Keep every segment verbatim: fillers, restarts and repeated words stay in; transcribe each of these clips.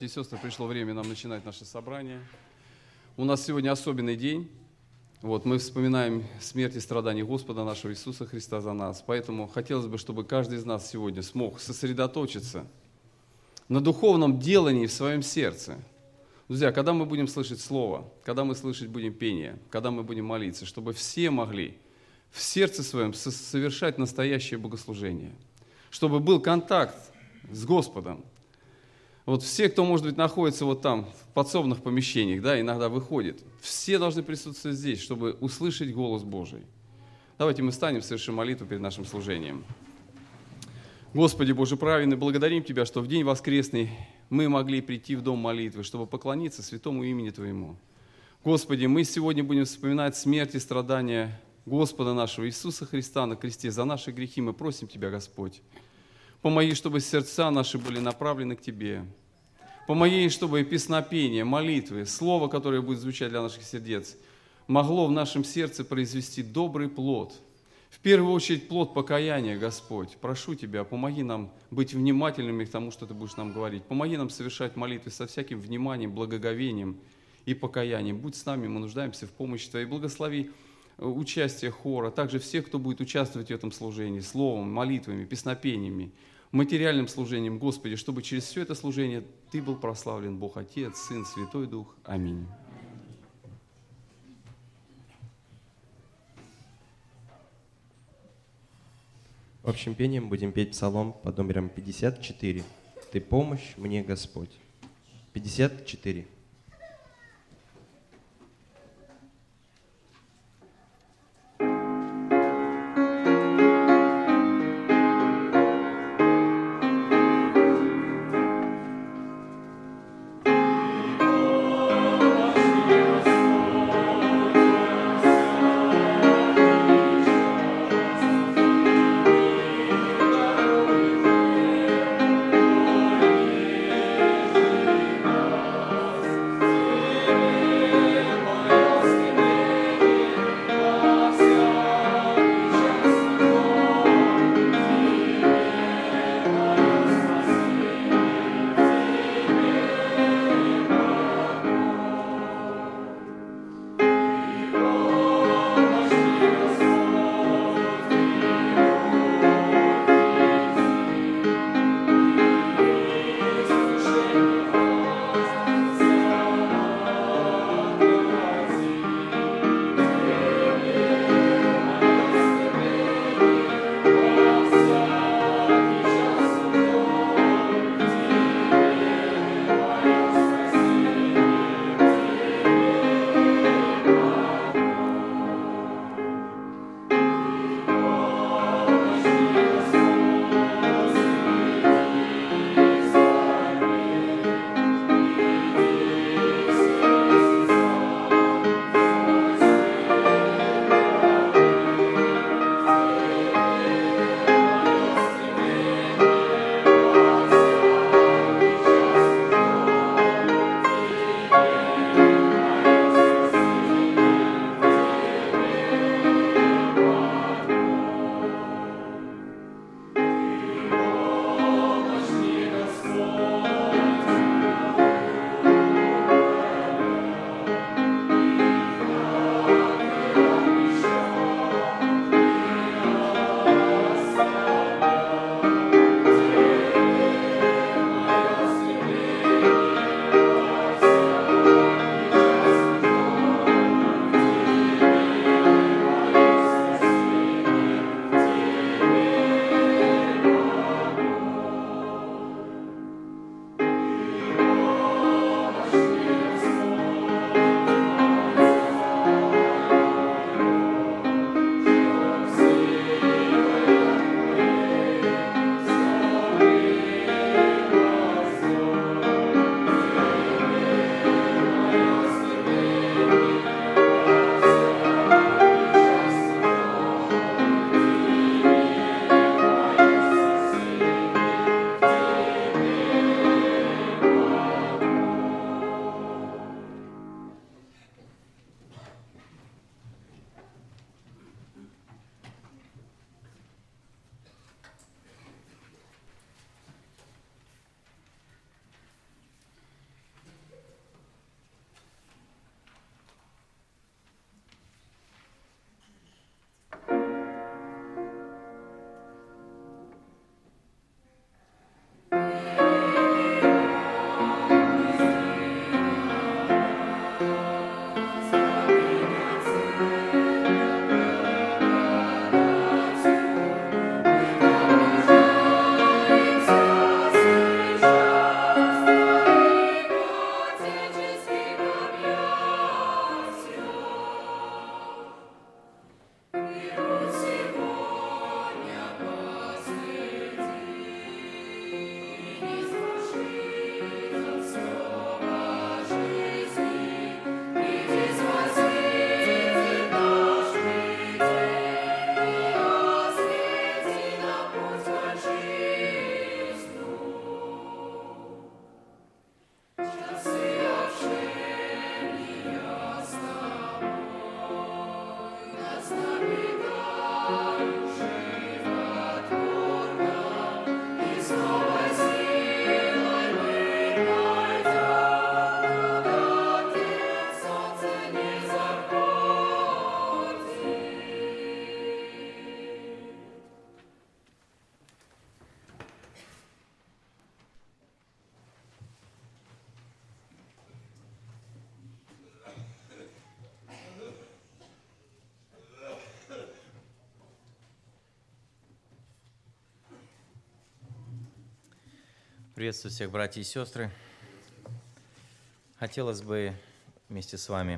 И сестры, пришло время нам начинать наше собрание. У нас сегодня особенный день. Вот, мы вспоминаем смерть и страдания Господа нашего Иисуса Христа за нас. Поэтому хотелось бы, чтобы каждый из нас сегодня смог сосредоточиться на духовном делании в своем сердце. Друзья, когда мы будем слышать Слово, когда мы слышать будем пение, когда мы будем молиться, чтобы все могли в сердце своем совершать настоящее богослужение, чтобы был контакт с Господом. Вот все, кто, может быть, находится вот там, в подсобных помещениях, да, иногда выходит, все должны присутствовать здесь, чтобы услышать голос Божий. Давайте мы станем, совершим молитву перед нашим служением. Господи Боже праведный, благодарим Тебя, что в день воскресный мы могли прийти в дом молитвы, чтобы поклониться святому имени Твоему. Господи, мы сегодня будем вспоминать смерть и страдания Господа нашего Иисуса Христа на кресте за наши грехи. Мы просим Тебя, Господь, помоги, чтобы сердца наши были направлены к Тебе. Помоги, чтобы песнопение, молитвы, слово, которое будет звучать для наших сердец, могло в нашем сердце произвести добрый плод. В первую очередь плод покаяния, Господь. Прошу Тебя, помоги нам быть внимательными к тому, что Ты будешь нам говорить. Помоги нам совершать молитвы со всяким вниманием, благоговением и покаянием. Будь с нами, мы нуждаемся в помощи Твоей. Благослови участие хора, также всех, кто будет участвовать в этом служении, словом, молитвами, песнопениями, материальным служением, Господи, чтобы через все это служение Ты был прославлен, Бог Отец, Сын, Святой Дух. Аминь. Общим пением будем петь псалом под номером пятьдесят четыре. «Ты помощь мне, Господь». пятьдесят четыре. Thank Приветствую всех, братья и сестры. Хотелось бы вместе с вами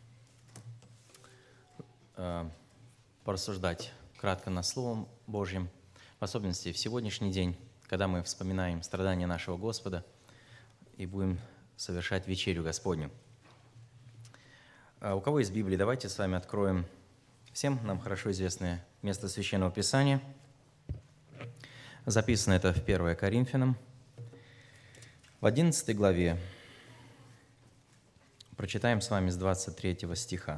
э, порассуждать кратко над Словом Божьим, в особенности в сегодняшний день, когда мы вспоминаем страдания нашего Господа и будем совершать вечерю Господню. А у кого есть Библия, давайте с вами откроем всем нам хорошо известное место Священного Писания. Записано это в первое Коринфянам, в одиннадцатой главе. Прочитаем с вами с двадцать третьего стиха.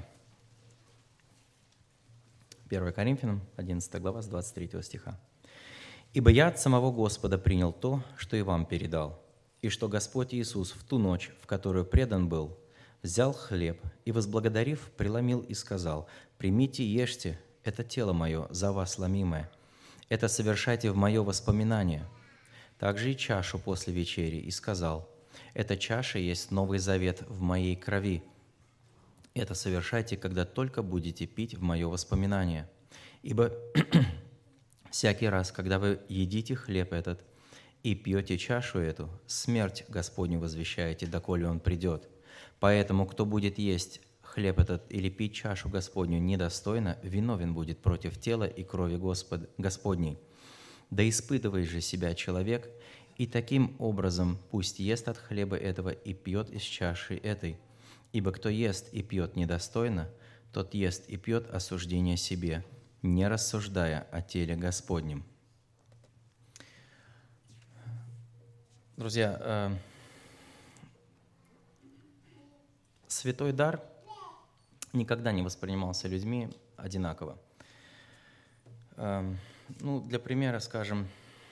первое Коринфянам, одиннадцатая глава, с двадцать третьего стиха. «Ибо я от самого Господа принял то, что и вам передал, и что Господь Иисус в ту ночь, в которую предан был, взял хлеб и, возблагодарив, преломил и сказал: „Примите и ешьте, это тело мое, за вас ломимое. Это совершайте в мое воспоминание“. Также и чашу после вечери, и сказал: „Эта чаша есть новый завет в моей крови. Это совершайте, когда только будете пить в мое воспоминание. Ибо всякий раз, когда вы едите хлеб этот и пьете чашу эту, смерть Господню возвещаете, доколе Он придет. Поэтому, кто будет есть хлеб этот или пить чашу Господню недостойно, виновен будет против тела и крови Господ, Господней. Да испытывай же себя человек, и таким образом пусть ест от хлеба этого и пьет из чаши этой. Ибо кто ест и пьет недостойно, тот ест и пьет осуждение себе, не рассуждая о теле Господнем». Друзья, э, святой дар никогда не воспринимался людьми одинаково. Э, ну, для примера, скажем,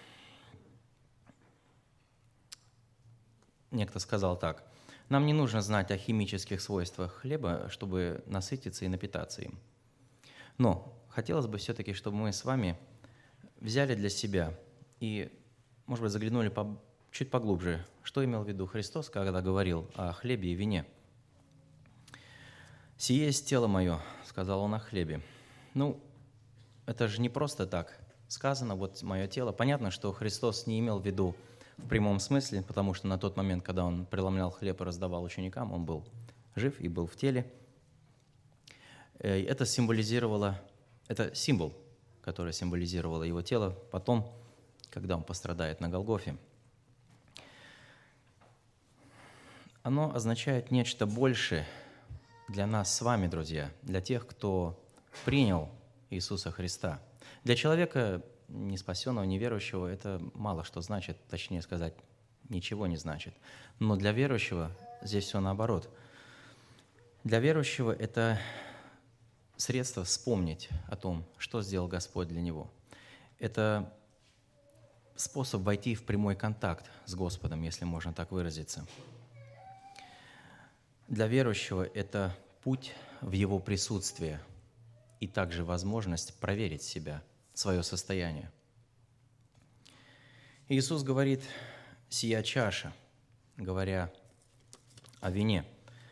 некто сказал так: «Нам не нужно знать о химических свойствах хлеба, чтобы насытиться и напитаться им». Но хотелось бы все-таки, чтобы мы с вами взяли для себя и, может быть, заглянули по, чуть поглубже, что имел в виду Христос, когда говорил о хлебе и вине. «Сие есть тело мое», — сказал Он о хлебе. Ну, это же не просто так сказано, вот мое тело. Понятно, что Христос не имел в виду в прямом смысле, потому что на тот момент, когда Он преломлял хлеб и раздавал ученикам, Он был жив и был в теле. Это символизировало, это символ, который символизировало Его тело потом, когда Он пострадает на Голгофе. Оно означает нечто большее для нас с вами, друзья, для тех, кто принял Иисуса Христа. Для человека неспасенного, неверующего это мало что значит, точнее сказать, ничего не значит. Но для верующего здесь все наоборот. Для верующего это средство вспомнить о том, что сделал Господь для него. Это способ войти в прямой контакт с Господом, если можно так выразиться. Для верующего это путь в Его присутствие и также возможность проверить себя, свое состояние. Иисус говорит: «Сия чаша», говоря о вине.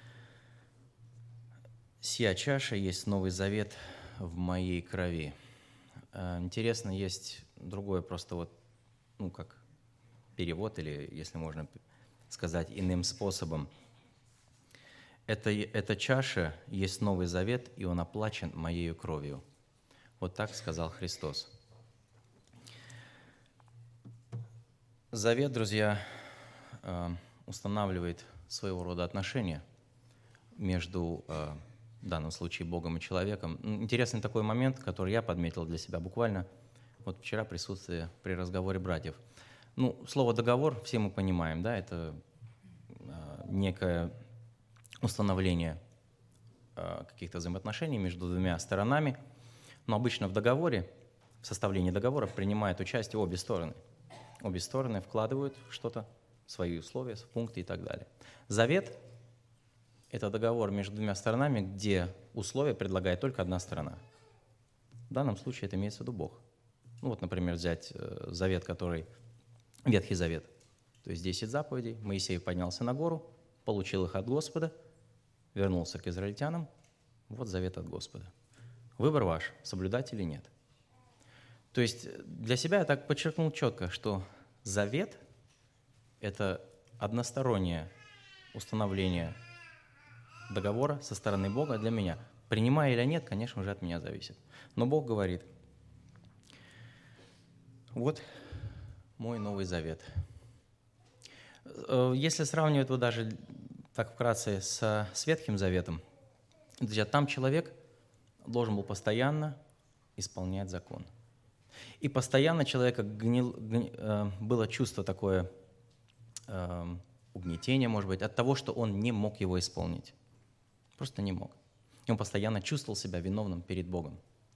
«Сия чаша есть новый завет в моей крови». Интересно, есть другой просто вот, ну, как перевод, или, если можно сказать иным способом. Это, «Эта чаша есть новый завет, и он оплачен моею кровью». Вот так сказал Христос. Завет, друзья, устанавливает своего рода отношения между, в данном случае, Богом и человеком. Интересный такой момент, который я подметил для себя буквально вот вчера, присутствие при разговоре братьев. Ну, слово «договор» все мы понимаем, да, это некое установление каких-то взаимоотношений между двумя сторонами. Но обычно в договоре, в составлении договора принимают участие обе стороны. Обе стороны вкладывают что-то, свои условия, пункты и так далее. Завет – это договор между двумя сторонами, где условия предлагает только одна сторона. В данном случае это имеется в виду Бог. Ну вот, например, взять завет, который Ветхий Завет. То есть десять заповедей. Моисей поднялся на гору, получил их от Господа, вернулся к израильтянам. Вот завет от Господа. Выбор ваш, соблюдать или нет. То есть для себя я так подчеркнул четко, что завет это одностороннее установление договора со стороны Бога для меня. Принимаю или нет, конечно, уже от меня зависит. Но Бог говорит: вот мой Новый Завет. Если сравнивать его даже так вкратце с Ветхим Заветом, друзья, там человек должен был постоянно исполнять закон. И постоянно человека гнил, гни, э, было чувство такое э, угнетения, может быть, от того, что он не мог его исполнить. Просто не мог. И он постоянно чувствовал себя виновным перед Богом.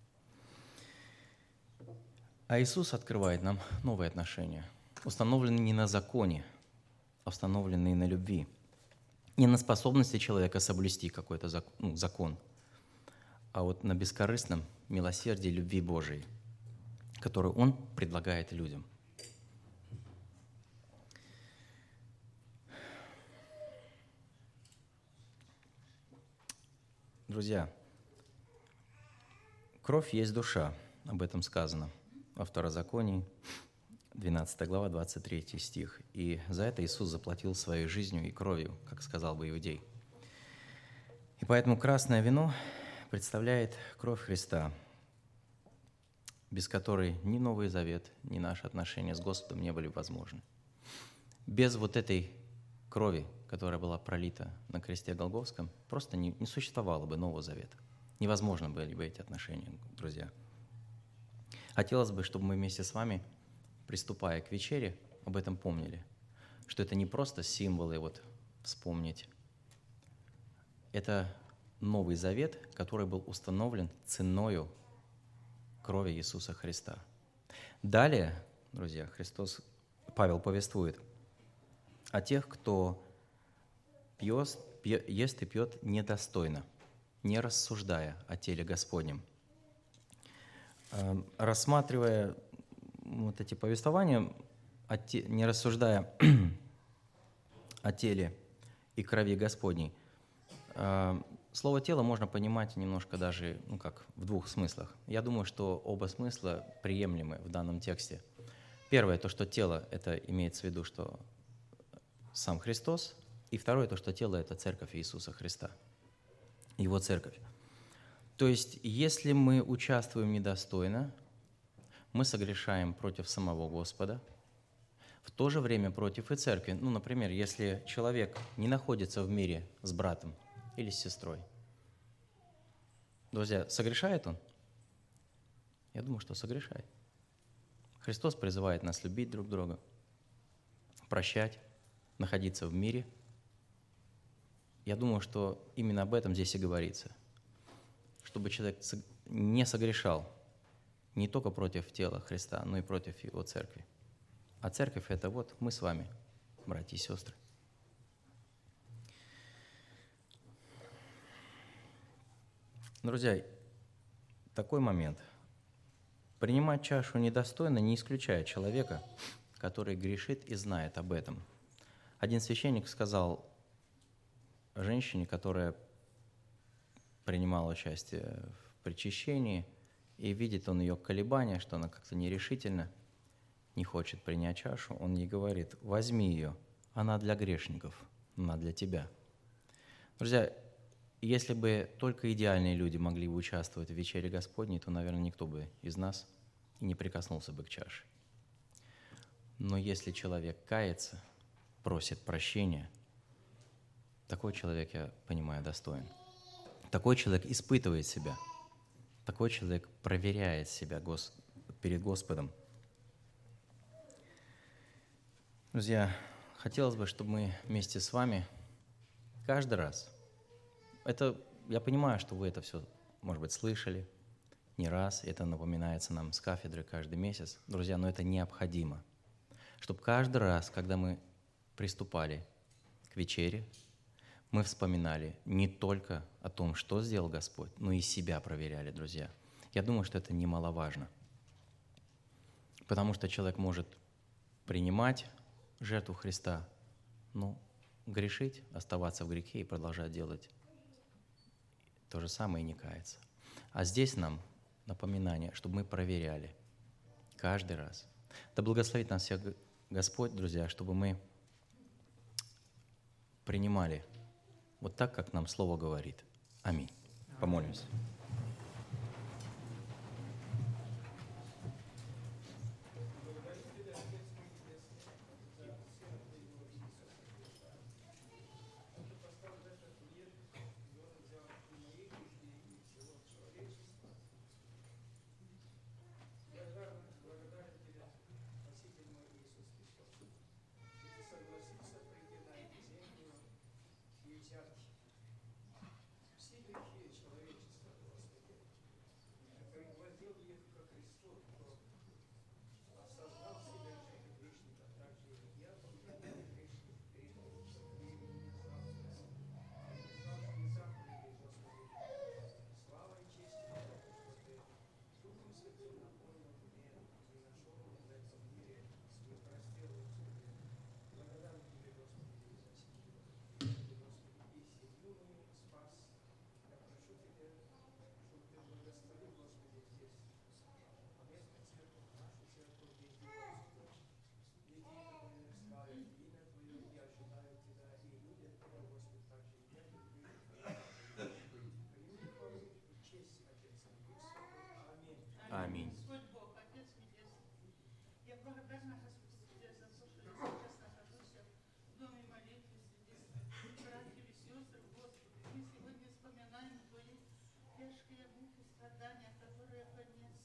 А Иисус открывает нам новые отношения, установленные не на законе, а установленные на любви. Не на способности человека соблюсти какой-то закон, ну, закон, а вот на бескорыстном милосердии любви Божией, которую Он предлагает людям. Друзья, кровь есть душа, об этом сказано во Второзаконии, двенадцатая глава, двадцать третий стих. И за это Иисус заплатил своей жизнью и кровью, как сказал бы иудей. И поэтому красное вино представляет кровь Христа, без которой ни Новый Завет, ни наши отношения с Господом не были возможны. Без вот этой крови, которая была пролита на кресте Голгофском, просто не, не существовало бы Нового Завета. Невозможно были бы эти отношения, друзья. Хотелось бы, чтобы мы вместе с вами, приступая к вечере, об этом помнили, что это не просто символы вот вспомнить. Это Новый Завет, который был установлен ценою крови Иисуса Христа. Далее, друзья, Христос, Павел повествует о тех, кто пьет, пьет, ест и пьет недостойно, не рассуждая о теле Господнем. Рассматривая вот эти повествования, не рассуждая о теле и крови Господней, слово «тело» можно понимать немножко даже, ну как, в двух смыслах. Я думаю, что оба смысла приемлемы в данном тексте. Первое, то, что тело, это имеется в виду, что сам Христос. И второе, то, что тело – это церковь Иисуса Христа, Его церковь. То есть, если мы участвуем недостойно, мы согрешаем против самого Господа, в то же время против и церкви. Ну, например, если человек не находится в мире с братом или с сестрой, друзья, согрешает он? Я думаю, что согрешает. Христос призывает нас любить друг друга, прощать, находиться в мире. Я думаю, что именно об этом здесь и говорится. Чтобы человек не согрешал не только против тела Христа, но и против Его церкви. А церковь – это вот мы с вами, братья и сестры. Друзья, такой момент. Принимать чашу недостойно не исключает человека, который грешит и знает об этом. Один священник сказал женщине, которая принимала участие в причащении, и видит он ее колебания, что она как-то нерешительно, не хочет принять чашу, он ей говорит: возьми ее, она для грешников, она для тебя. Друзья, если бы только идеальные люди могли бы участвовать в вечере Господней, то, наверное, никто бы из нас и не прикоснулся бы к чаше. Но если человек кается, просит прощения, такой человек, я понимаю, достоин. Такой человек испытывает себя. Такой человек проверяет себя Гос... перед Господом. Друзья, хотелось бы, чтобы мы вместе с вами каждый раз, это, я понимаю, что вы это все, может быть, слышали не раз, это напоминается нам с кафедры каждый месяц, друзья, но это необходимо, чтобы каждый раз, когда мы приступали к вечере, мы вспоминали не только о том, что сделал Господь, но и себя проверяли, друзья. Я думаю, что это немаловажно, потому что человек может принимать жертву Христа, но грешить, оставаться в грехе и продолжать делать то же самое и не каяться. А здесь нам напоминание, чтобы мы проверяли каждый раз. Да благословит нас всех Господь, друзья, чтобы мы принимали вот так, как нам Слово говорит. Аминь. Помолимся. Аминь. Господь Бог, Отец Небесный, я благодарна, Господи, Тебе за то, что я сейчас нахожусь в доме молитвы среди братьев и сестр, Господи. Мы сегодня вспоминаем Твои тяжкие муки, страдания, которые понес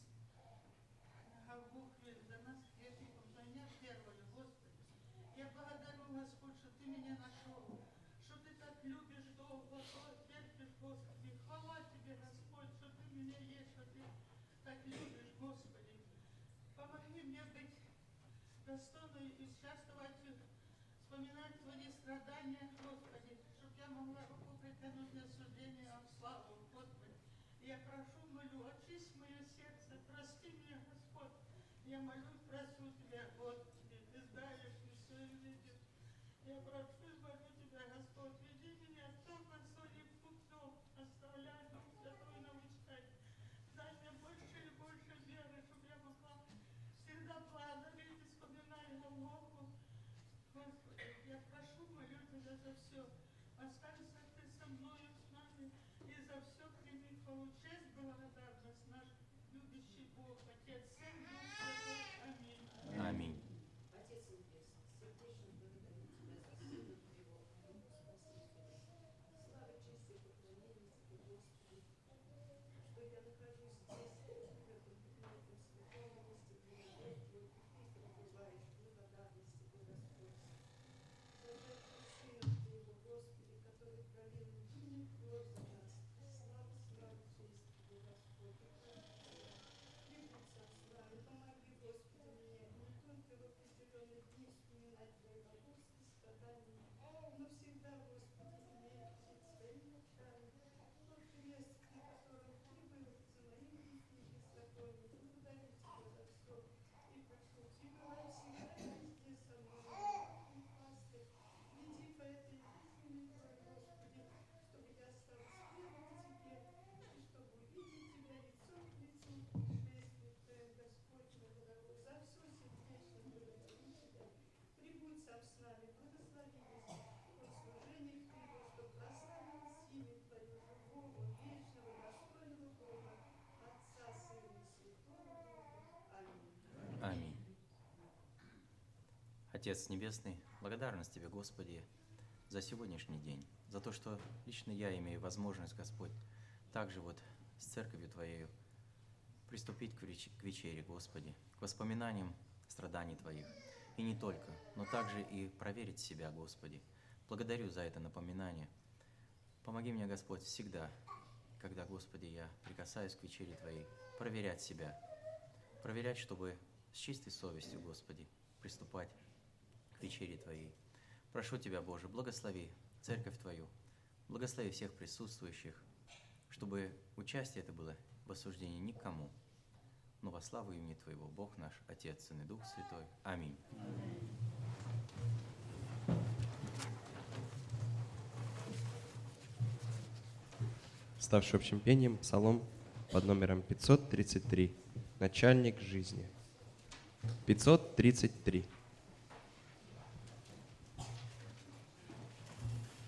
на Голгофе за нас грешников, за меня первую, Господи. Я благодарю, Господь, что Ты меня нашел, что Ты так любишь долго, терпишь, Господи. Хвала Тебе, Господь, что Ты меня есть, что Ты так любишь, Господи. Помоги мне быть достойной и участвовать, вспоминать Твои страдания, Господи, чтобы я могла руку притянуть на суждение о славу, Господи. Я прошу, молю, очисть мое сердце, прости меня, Господь. Я молю, прошу Тебя, Господи, Ты знаешь, Ты все видишь. Я прошу, молю Тебя, Господь, веди меня только своим путем, оставляй Дух Святой научать. Дай мне больше и больше веры, чтобы я могла всегда благодарить и вспоминать Голгофу. Господи, я прошу, молю Тебя за все. Останься Ты со мною, с нами, и за все прими хвалу, честь, благодарность, наш любящий Бог, Отец, Сын, Дух Святой. Аминь. Аминь. Отец Небесный, сердечно благодарю Тебя за Сына Твоего, Спасителя. Слава, честь и поклонение Тебе, Господи, что я нахожусь здесь, в этом прекрасном святом месте, где любовь Твою, и Ты пребываешь в благодарности Тебе, Господь. За жертву Сына Твоего, Господи, который пролил невинную кровь за нас. Слава, слава, честь Тебе, Господь. Прибудь сам с нами, помоги, Господи, мне не только в определенные дни вспоминать Твои богословские страдания, но всегда, Господи, иметь перед своими очами тот крест, на котором Ты был за моими грехи и беззакония. Благодарю Тебя за все и прошу Тебя, всегда везде со мной, и пастырь, веди по этой жизни, Господи, чтобы я осталась верной Тебе, и чтобы увидеть Тебя лицом к лицу в пришествии Твоем, Господь мой дорогой. За все сердечно благодарю Тебя. Прибудь сам с нами, благослови нас от служения Твоего, чтобы прославилось имя Твое, живого, вечного, достойного Бога, Отца, Сына и Святого Духа. Аминь. Аминь. Отец Небесный, благодарность Тебе, Господи, за сегодняшний день, за то, что лично я имею возможность, Господь, также вот с Церковью Твоею приступить к веч- к вечере, Господи, к воспоминаниям страданий Твоих. И не только, но также и проверить себя, Господи. Благодарю за это напоминание. Помоги мне, Господь, всегда, когда, Господи, я прикасаюсь к вечере Твоей, проверять себя, проверять, чтобы с чистой совестью, Господи, приступать к вечере Твоей. Прошу Тебя, Боже, благослови Церковь Твою, благослови всех присутствующих, чтобы участие это было в осуждении никому, но во славу имени Твоего, Бог наш, Отец, Сын и Дух Святой. Аминь. Ставший общим пением псалом под номером пятьсот тридцать три. Начальник жизни. пятьсот тридцать три.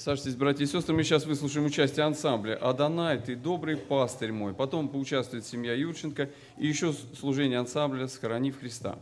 Сажитесь, братья и сестры, мы сейчас выслушаем участие ансамбля «Адонай, ты добрый пастырь мой». Потом поучаствует семья Юрченко и еще служение ансамбля «Схоронив Христа».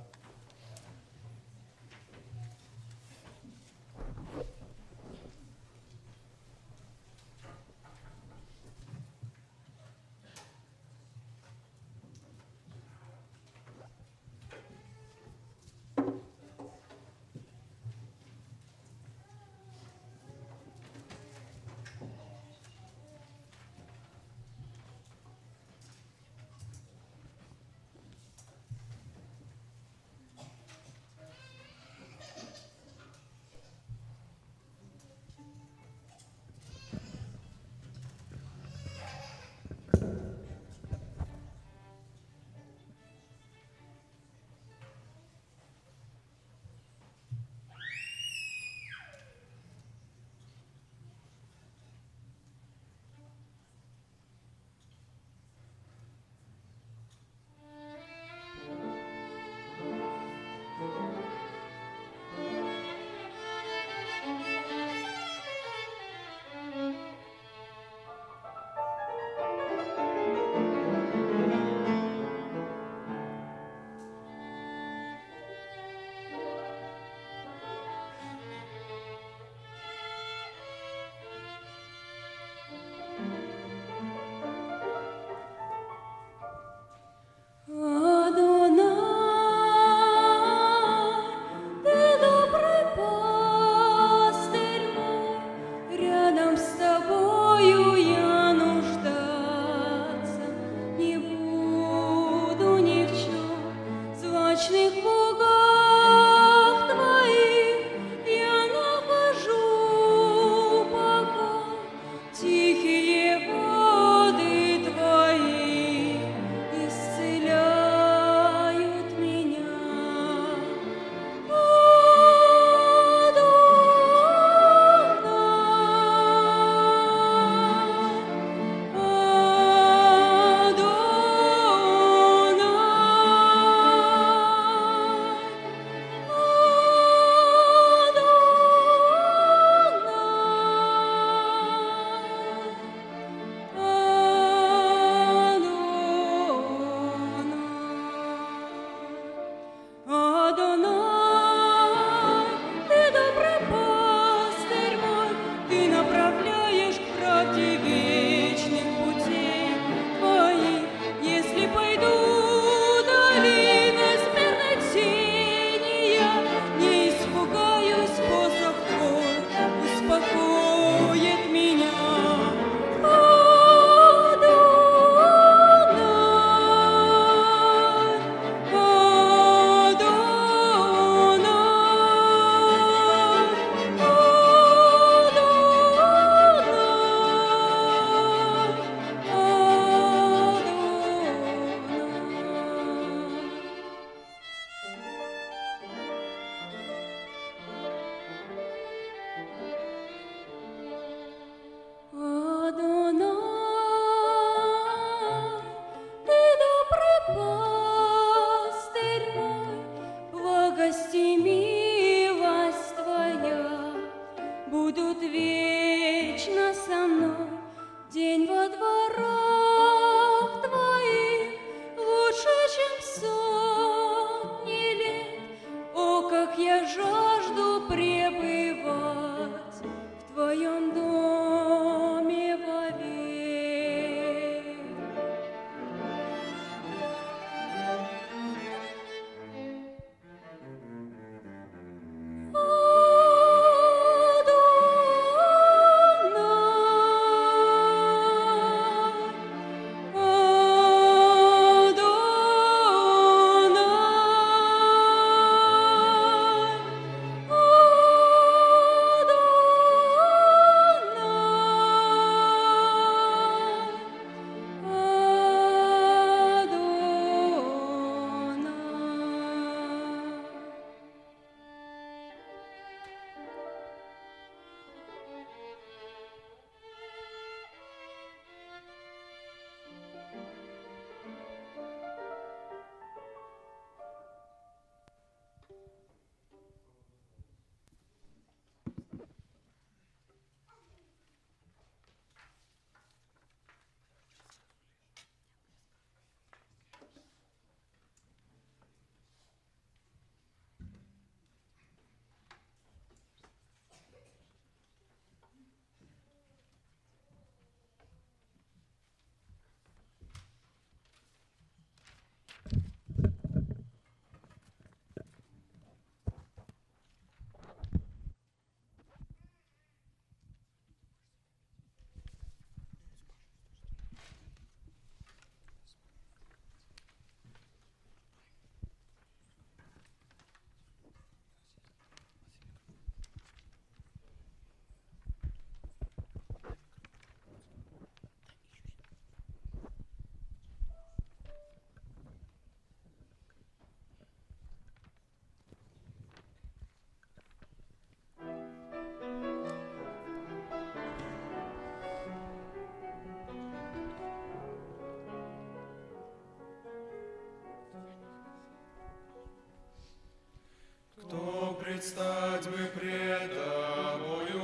предстать бы пред Тобою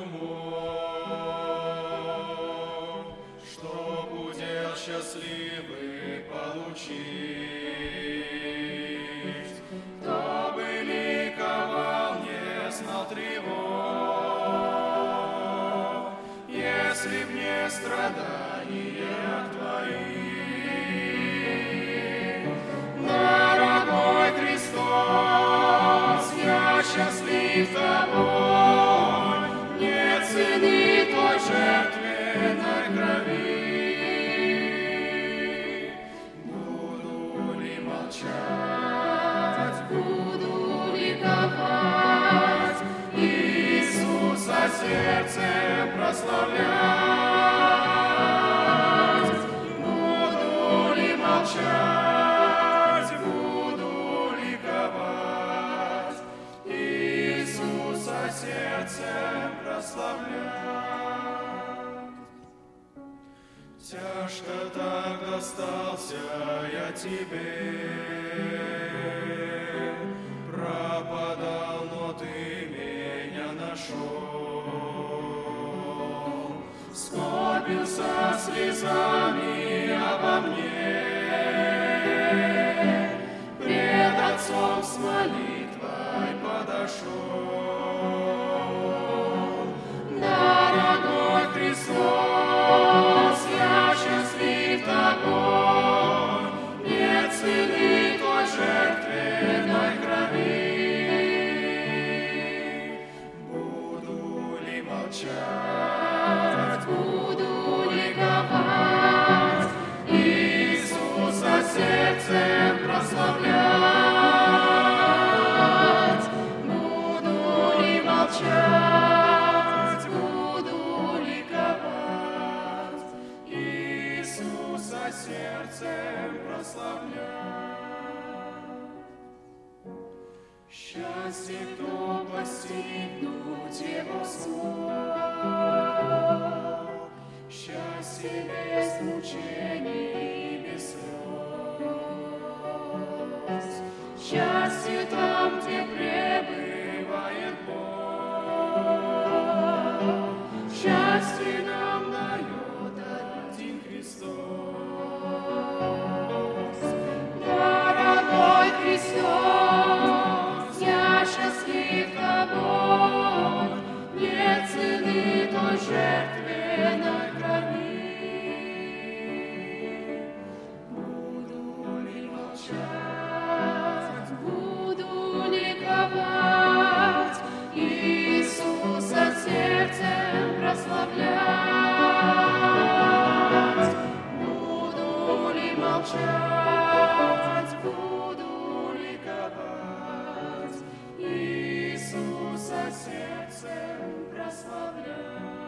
мог, чтоб удел счастливый получить. Кто бы ликовал, не знал тревог, если б не страдания Твоих. Дорогой Христос, я счастлив Тобой, не цени Той жертвенной крови. Буду ли молчать, буду ликовать, Иисуса сердцем прославлять. Буду ли молчать, буду ликовать, Иисуса сердцем прославлять. Тяжко так достался я Тебе, пропадал, но Ты меня нашел. Скорбил со слезами обо мне, пред Отцом с молитвой подошел. Дорогой Христос, я счастлив Тобой, не цени Той жертвенной крови. Буду ли молчать, буду ликовать, Иисуса сердцем прославлять. Буду ли молчать, буду ликовать, Иисуса сердцем прославлять. Счастье, кто постигнуть Его смог, счастье без мучений и без слез, счастье там, где пребывает Бог, счастье нам дает один Христос. Дорогой Христос, я счастлив Тобой, не цени Той жертвенной крови. Буду ли молчать, буду ликовать, Иисуса сердцем прославлять. Буду ли молчать, буду ликовать, Иисуса сердцем прославлять.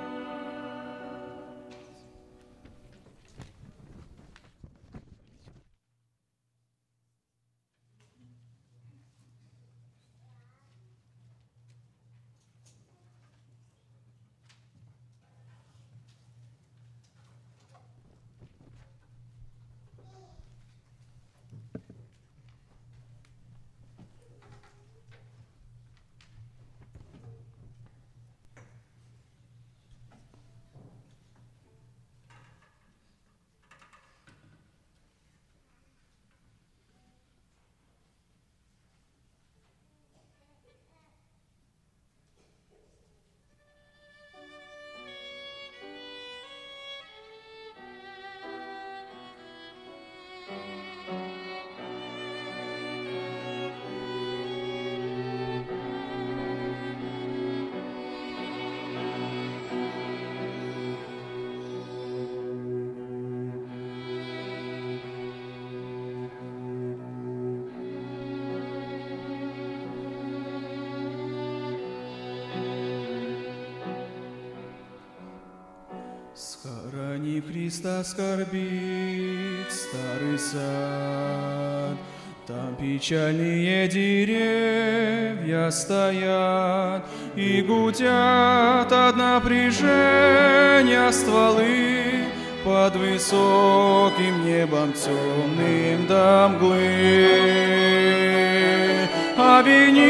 Схорони Христа скорбит старый сад, там печальные деревья стоят и гудят от напряжения стволы под высоким небом темным до мглы. Обвинил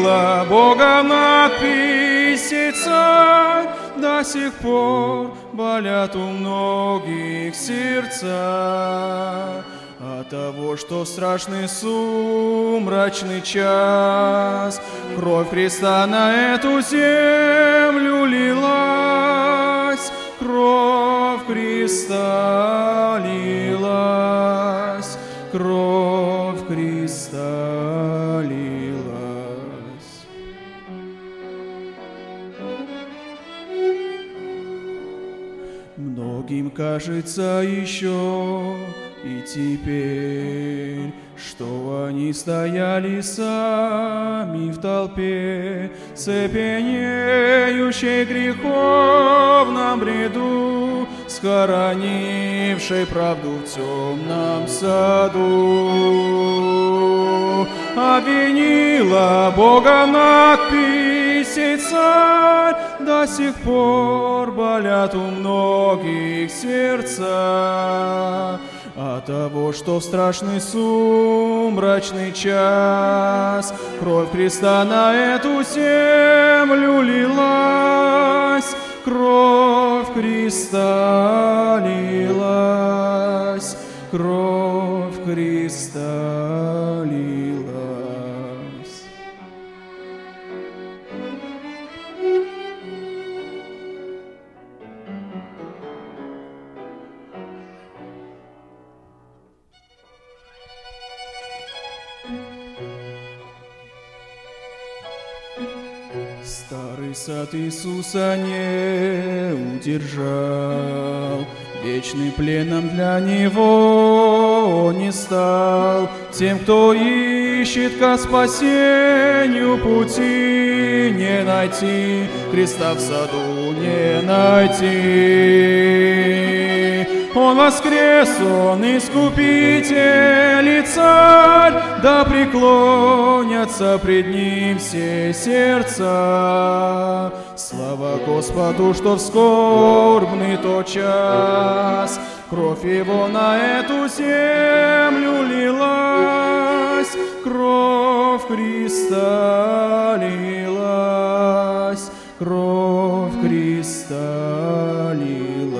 обвинила Бога надписи царь, до сих пор болят у многих сердца. От того, что в страшный сумрачный час кровь Христа на эту землю лилась, кровь Христа лилась, кровь Христа лилась. Многим кажется еще и теперь, что они стояли сами в толпе, цепенеющей греховном бреду, схоронившей правду в темном саду. Обвинила Бога надписи царь, до сих пор болят у многих сердца. От того, что в страшный сумрачный час кровь Христа на эту землю лилась, кровь Христа лилась, кровь Христа лилась. Старый сад Иисуса не удержал, вечным пленом для Него не стал. Тем, кто ищет ко спасению пути, не найти Христа в саду, не найти. Он воскрес, Он искупитель и царь, да преклонятся пред Ним все сердца. Слава Господу, что в скорбный тот час кровь Его на эту землю лилась, кровь Христа лилась, кровь Христа лилась.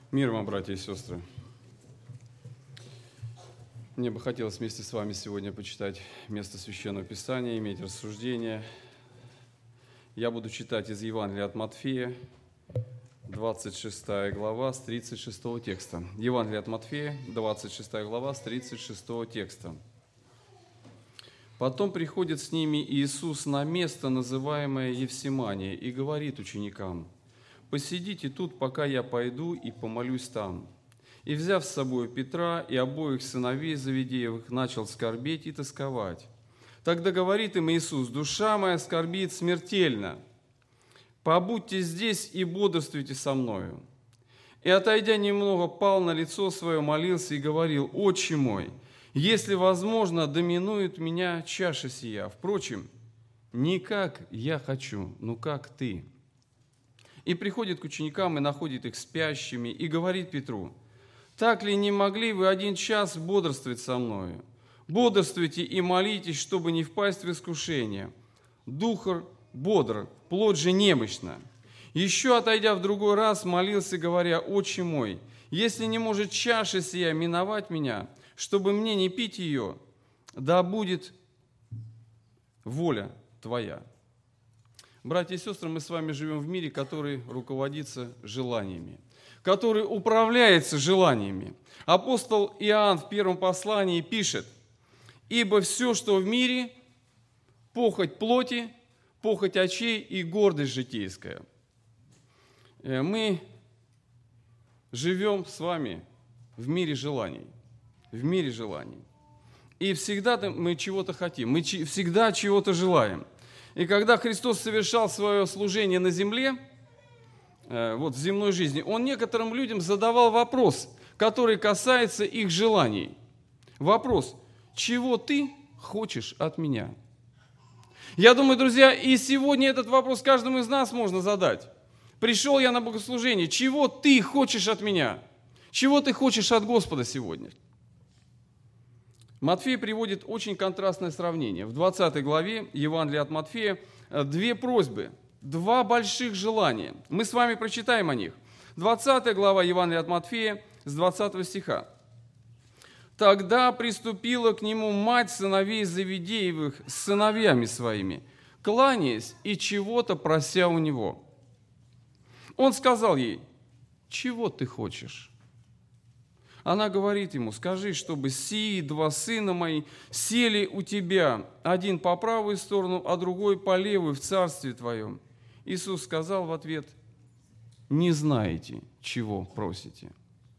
Мир вам, братья и сестры. Мне бы хотелось вместе с вами сегодня почитать место Священного Писания, иметь рассуждение. Я буду читать из Евангелия от Матфея, двадцать шестая глава, с тридцать шестого текста. Евангелие от Матфея, двадцать шестая глава, с тридцать шестого текста. «Потом приходит с ними Иисус на место, называемое Евсимания, и говорит ученикам: „Посидите тут, пока я пойду и помолюсь там“. И, взяв с собой Петра и обоих сыновей Завидеевых, начал скорбеть и тосковать. Тогда говорит им Иисус: „Душа моя скорбит смертельно. Побудьте здесь и бодрствуйте со мною“. И, отойдя немного, пал на лицо свое, молился и говорил: „Отче мой, если возможно, доминует меня чаша сия. Впрочем, не как я хочу, но как ты“. И приходит к ученикам и находит их спящими, и говорит Петру: „Так ли не могли вы один час бодрствовать со мною? Бодрствуйте и молитесь, чтобы не впасть в искушение. Дух бодр, плоть же немощна“. Еще, отойдя в другой раз, молился, говоря: „Отче мой, если не может чаша сия миновать меня, чтобы мне не пить ее, да будет воля Твоя“. Братья и сестры, мы с вами живем в мире, который руководится желаниями, который управляется желаниями. Апостол Иоанн в первом послании пишет: „Ибо все, что в мире, похоть плоти, похоть очей и гордость житейская“. Мы живем с вами в мире желаний. В мире желаний. И всегда мы чего-то хотим, мы всегда чего-то желаем. И когда Христос совершал свое служение на земле, вот в земной жизни, Он некоторым людям задавал вопрос, который касается их желаний. Вопрос: чего ты хочешь от меня? Я думаю, друзья, и сегодня этот вопрос каждому из нас можно задать. Пришел я на богослужение, чего ты хочешь от меня? Чего ты хочешь от Господа сегодня? Матфей приводит очень контрастное сравнение. В двадцатой главе Евангелия от Матфея две просьбы, два больших желания. Мы с вами прочитаем о них. двадцатая глава Евангелия от Матфея с двадцатого стиха. «Тогда приступила к нему мать сыновей Завидеевых с сыновьями своими, кланяясь и чего-то прося у него. Он сказал ей: „Чего ты хочешь?“ Она говорит ему: „Скажи, чтобы сии два сына мои сели у тебя, один по правую сторону, а другой по левую в царстве твоем“. Иисус сказал в ответ: „Не знаете, чего просите“».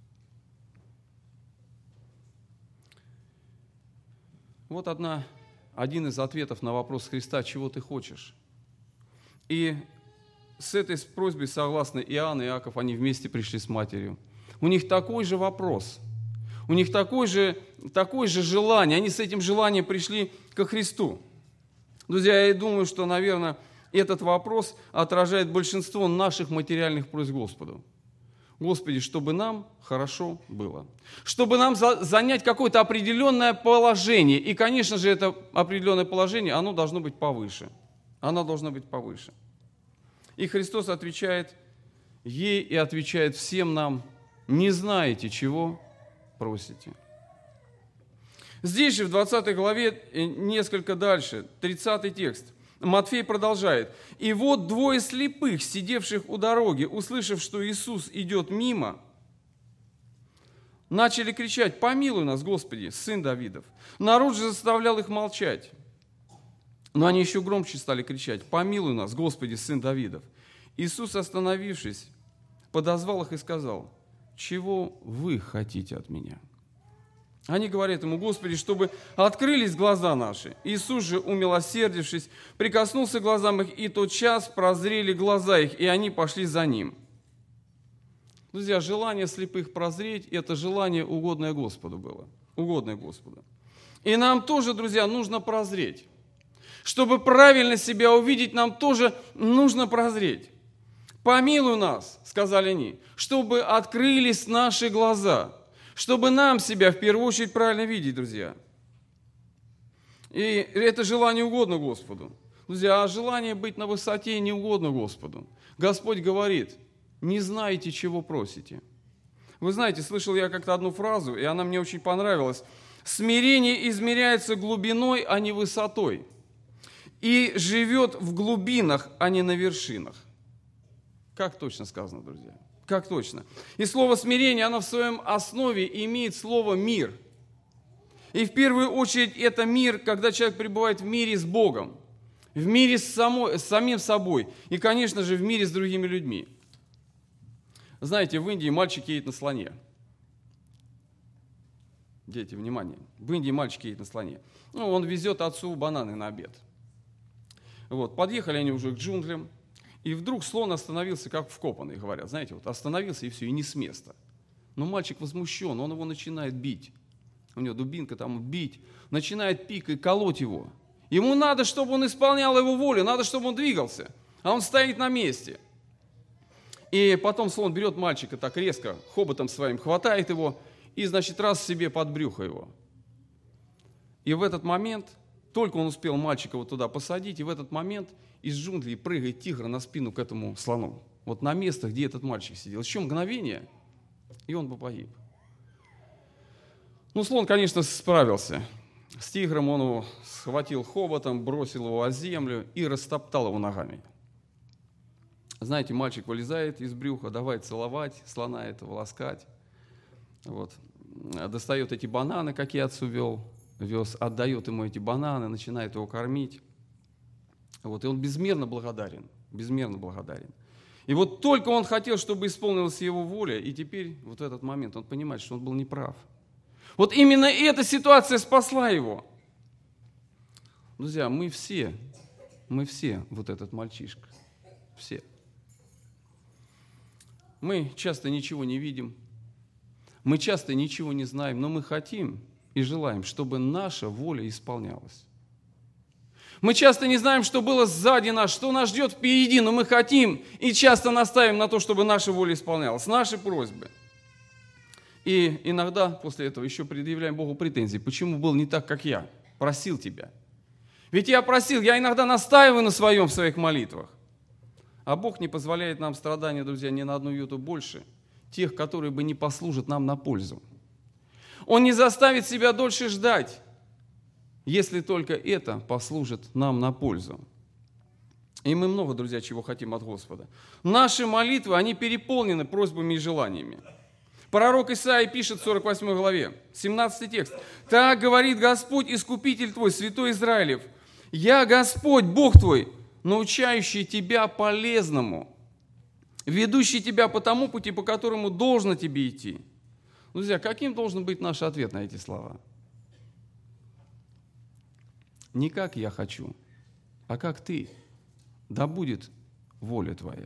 Вот одна, один из ответов на вопрос Христа: «Чего ты хочешь?». И с этой просьбой, согласно Иоанн и Иаков, они вместе пришли с матерью. У них такой же вопрос, у них такое же, такое же желание, они с этим желанием пришли ко Христу. Друзья, я думаю, что, наверное, этот вопрос отражает большинство наших материальных просьб Господу. Господи, чтобы нам хорошо было, чтобы нам за, занять какое-то определенное положение. И, конечно же, это определенное положение, оно должно быть повыше. Оно должно быть повыше. И Христос отвечает ей и отвечает всем нам: „Не знаете, чего просите“. Здесь же в двадцатой главе, несколько дальше, тридцатый текст, Матфей продолжает: „И вот двое слепых, сидевших у дороги, услышав, что Иисус идет мимо, начали кричать: „Помилуй нас, Господи, Сын Давидов“. Народ же заставлял их молчать. Но они еще громче стали кричать: „Помилуй нас, Господи, Сын Давидов“. Иисус, остановившись, подозвал их и сказал: „Чего вы хотите от меня?“ Они говорят ему: „Господи, чтобы открылись глаза наши“. Иисус же, умилосердившись, прикоснулся к глазам их, и тотчас прозрели глаза их, и они пошли за ним. Друзья, желание слепых прозреть – это желание, угодное Господу было. Угодное Господу. И нам тоже, друзья, нужно прозреть. Чтобы правильно себя увидеть, нам тоже нужно прозреть. «Помилуй нас», — сказали они, — «чтобы открылись наши глаза». Чтобы нам себя в первую очередь правильно видеть, друзья. И это желание угодно Господу. Друзья, а желание быть на высоте не угодно Господу. Господь говорит: „Не знаете, чего просите“. Вы знаете, слышал я как-то одну фразу, и она мне очень понравилась. «Смирение измеряется глубиной, а не высотой, и живет в глубинах, а не на вершинах». Как точно сказано, друзья? Как точно? И слово «смирение», оно в своем основе имеет слово «мир». И в первую очередь это мир, когда человек пребывает в мире с Богом, в мире с, само, с самим собой и, конечно же, в мире с другими людьми. Знаете, в Индии мальчик едет на слоне. Дети, внимание. В Индии мальчик едет на слоне. Ну, он везет отцу бананы на обед. Вот, подъехали они уже к джунглям, и вдруг слон остановился, как вкопанный, говорят. Знаете, вот остановился и все, и не с места. Но мальчик возмущен, он его начинает бить. У него дубинка там бить, начинает пикой колоть его. Ему надо, чтобы он исполнял его волю, надо, чтобы он двигался, а он стоит на месте. И потом слон берет мальчика так резко, хоботом своим хватает его и, значит, раз себе под брюхо его. И в этот момент, только он успел мальчика вот туда посадить, и в этот момент из джунглей прыгает тигр на спину к этому слону. Вот на место, где этот мальчик сидел. Еще мгновение, и он бы погиб. Ну, слон, конечно, справился. С тигром он его схватил хоботом, бросил его о землю и растоптал его ногами. Знаете, мальчик вылезает из брюха, давай целовать слона этого, ласкать. Вот. Достает эти бананы, какие отцу вел, вез, отдает ему эти бананы, начинает его кормить. Вот. И он безмерно благодарен, безмерно благодарен. И вот только он хотел, чтобы исполнилась его воля, и теперь вот в этот момент он понимает, что он был неправ. Вот именно эта ситуация спасла его. Друзья, мы все, мы все вот этот мальчишка, все. Мы часто ничего не видим, мы часто ничего не знаем, но мы хотим и желаем, чтобы наша воля исполнялась. Мы часто не знаем, что было сзади нас, что нас ждет впереди, но мы хотим и часто настаиваем на то, чтобы наша воля исполнялась, наши просьбы. И иногда после этого еще предъявляем Богу претензии. Почему был не так, как я? Просил тебя. Ведь я просил, я иногда настаиваю на своем в своих молитвах. А Бог не позволяет нам страдания, друзья, ни на одну йоту больше, тех, которые бы не послужат нам на пользу. Он не заставит себя дольше ждать, если только это послужит нам на пользу. И мы много, друзья, чего хотим от Господа. Наши молитвы, они переполнены просьбами и желаниями. Пророк Исаия пишет в сорок восьмой главе, семнадцатый текст. «Так говорит Господь, Искупитель твой, Святой Израилев, я Господь, Бог твой, научающий тебя полезному, ведущий тебя по тому пути, по которому должно тебе идти». Друзья, каким должен быть наш ответ на эти слова? Не как я хочу, а как ты. Да будет воля твоя.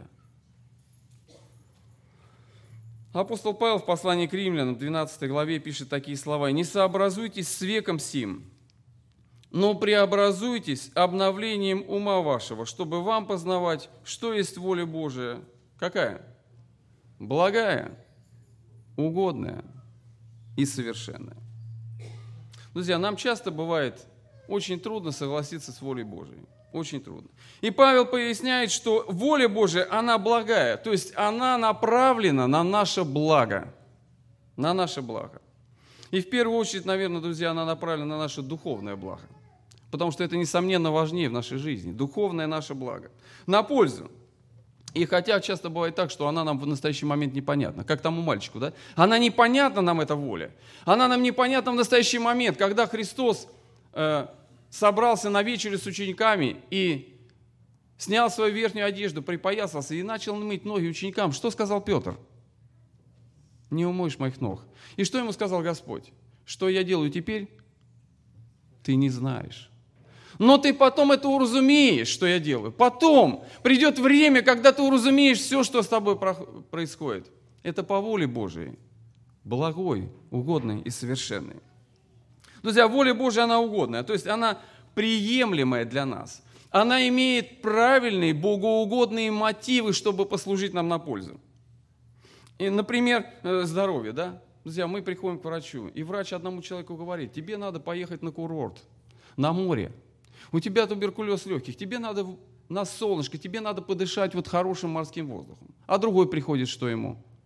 Апостол Павел в послании к Римлянам, двенадцатой главе, пишет такие слова. «Не сообразуйтесь с веком сим, но преобразуйтесь обновлением ума вашего, чтобы вам познавать, что есть воля Божия». Какая? Благая, угодная и совершенная. Друзья, нам часто бывает очень трудно согласиться с волей Божией. Очень трудно. И Павел поясняет, что воля Божия, она благая, то есть она направлена на наше благо. На наше благо. И в первую очередь, наверное, друзья, она направлена на наше духовное благо. Потому что это, несомненно, важнее в нашей жизни. Духовное наше благо. На пользу. И хотя часто бывает так, что она нам в настоящий момент непонятна. Как тому мальчику, да? Она непонятна нам, эта воля. Она нам непонятна в настоящий момент, когда Христос э, собрался на вечерю с учениками и снял свою верхнюю одежду, припоясался и начал мыть ноги ученикам. Что сказал Петр? Не умоешь моих ног. И что ему сказал Господь? Что я делаю теперь? Ты не знаешь. Но ты потом это уразумеешь, что я делаю. Потом придет время, когда ты уразумеешь все, что с тобой происходит. Это по воле Божией. Благой, угодной и совершенной. Друзья, воля Божия, она угодная. То есть она приемлемая для нас. Она имеет правильные, богоугодные мотивы, чтобы послужить нам на пользу. И, например, здоровье, да? Друзья, мы приходим к врачу, и врач одному человеку говорит: тебе надо поехать на курорт, на море. У тебя туберкулез легких, тебе надо на солнышко, тебе надо подышать вот хорошим морским воздухом. А другой приходит, что ему?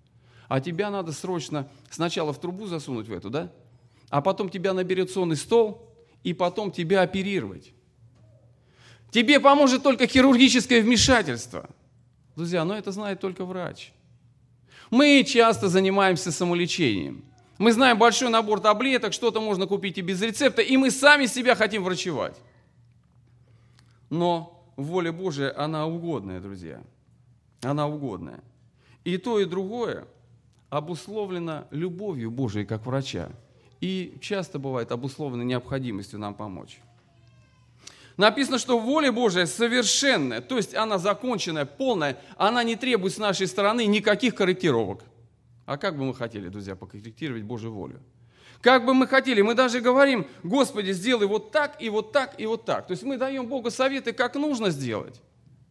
а тебя надо срочно сначала в трубу засунуть в эту, да? А потом тебя на операционный стол, и потом тебя оперировать. Тебе поможет только хирургическое вмешательство. Друзья, но это знает только врач. Мы часто занимаемся самолечением. Мы знаем большой набор таблеток, что-то можно купить и без рецепта, и мы сами себя хотим врачевать. Но воля Божия, она угодная, друзья. Она угодная. И то, и другое обусловлено любовью Божией, как врача. И часто бывает обусловлено необходимостью нам помочь. Написано, что воля Божия совершенная, то есть она законченная, полная, она не требует с нашей стороны никаких корректировок. А как бы мы хотели, друзья, покорректировать Божью волю? Как бы мы хотели, мы даже говорим: Господи, сделай вот так, и вот так, и вот так. То есть мы даем Богу советы, как нужно сделать.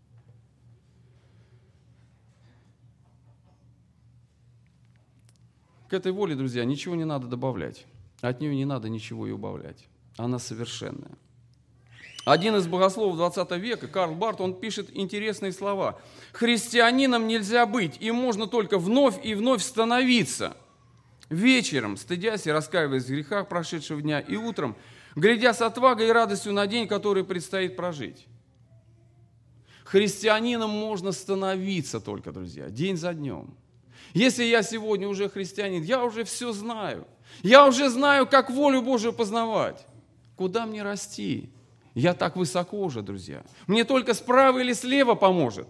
К этой воле, друзья, ничего не надо добавлять. От нее не надо ничего и убавлять. Она совершенная. Один из богословов двадцатого века, Карл Барт, он пишет интересные слова. «Христианином нельзя быть, им можно только вновь и вновь становиться. Вечером, стыдясь и раскаиваясь в грехах прошедшего дня, и утром, глядя с отвагой и радостью на день, который предстоит прожить». Христианином можно становиться только, друзья, день за днем. Если я сегодня уже христианин, я уже все знаю. Я уже знаю, как волю Божию познавать. Куда мне расти? Я так высоко уже, друзья. Мне только справа или слева поможет.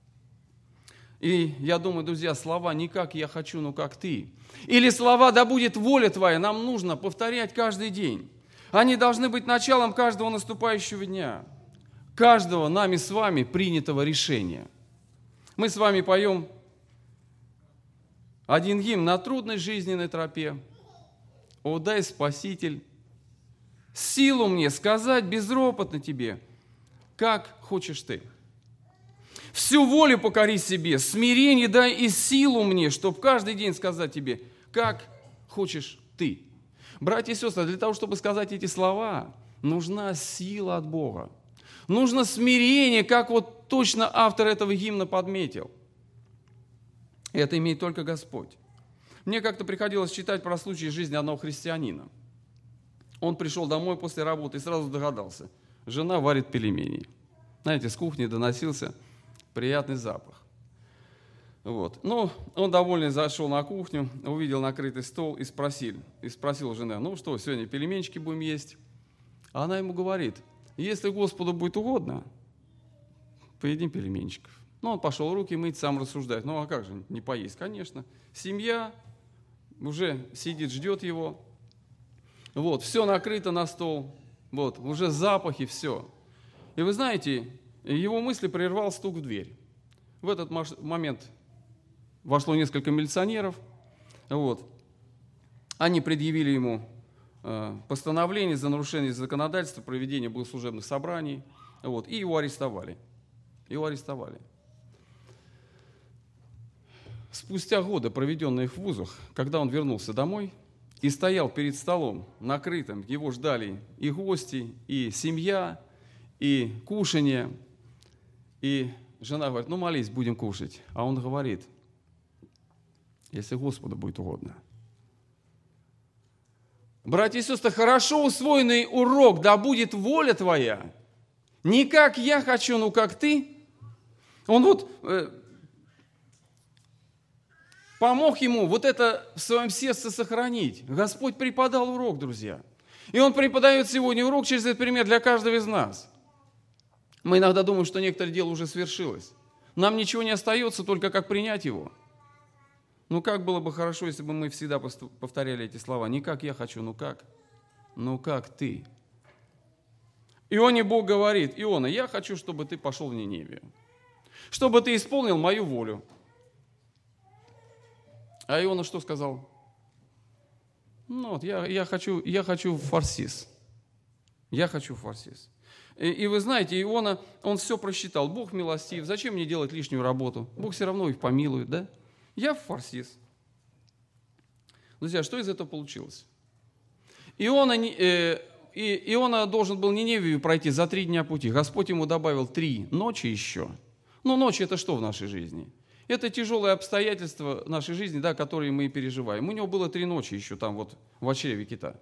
И я думаю, друзья, слова не как я хочу, но как ты. Или слова «да будет воля твоя» нам нужно повторять каждый день. Они должны быть началом каждого наступающего дня. Каждого нами с вами принятого решения. Мы с вами поем один гимн на трудной жизненной тропе. «О, дай, Спаситель, силу мне сказать безропотно тебе, как хочешь ты. Всю волю покори себе, смирение дай и силу мне, чтобы каждый день сказать тебе, как хочешь ты». Братья и сестры, для того, чтобы сказать эти слова, нужна сила от Бога. Нужно смирение, как вот точно автор этого гимна подметил. Это имеет только Господь. Мне как-то приходилось читать про случай жизни одного христианина. Он пришел домой после работы и сразу догадался. Жена варит пельмени. Знаете, с кухни доносился приятный запах. Вот. Ну, он довольный зашел на кухню, увидел накрытый стол и спросил, и спросил у жены: ну что, сегодня пельменчики будем есть? А она ему говорит: если Господу будет угодно, поедим пельменчиков. Ну, он пошел руки мыть, сам рассуждает. Ну, а как же не поесть? Конечно. Семья уже сидит, ждет его. Вот, все накрыто на стол. Вот, уже запахи, все. И вы знаете, его мысли прервал стук в дверь. В этот момент вошло несколько милиционеров. Вот. Они предъявили ему э, постановление за нарушение законодательства, проведение богослужебных собраний. Вот, и его арестовали. Его арестовали. Спустя годы, проведенные в вузах, когда он вернулся домой и стоял перед столом накрытым, его ждали и гости, и семья, и кушанье. И жена говорит: ну молись, будем кушать. А он говорит: если Господу будет угодно. Братья и сестры, хорошо усвоенный урок: да будет воля твоя. Не как я хочу, но как ты. Он вот э, помог ему вот это в своем сердце сохранить. Господь преподал урок, друзья. И Он преподает сегодня урок через этот пример для каждого из нас. Мы иногда думаем, что некоторое дело уже свершилось. Нам ничего не остается, только как принять его. Ну как было бы хорошо, если бы мы всегда повторяли эти слова. Не как я хочу, но как? Ну как ты? Ионе Бог говорит: Иона, я хочу, чтобы ты пошел в Ниневию. Чтобы ты исполнил мою волю. А Иона что сказал? Ну вот, я, я, хочу, я хочу в Фарсис. Я хочу в Фарсис. И, и вы знаете, Иона, он все просчитал. Бог милостив, зачем мне делать лишнюю работу? Бог все равно их помилует, да? Я в Фарсис. Друзья, что из этого получилось? Иона, э, и, Иона должен был Ниневию пройти за три дня пути. Господь ему добавил три ночи еще. Ну, ночи — это что в нашей жизни? Это тяжелые обстоятельства нашей жизни, да, которые мы переживаем. У него было три ночи еще там вот в чреве кита.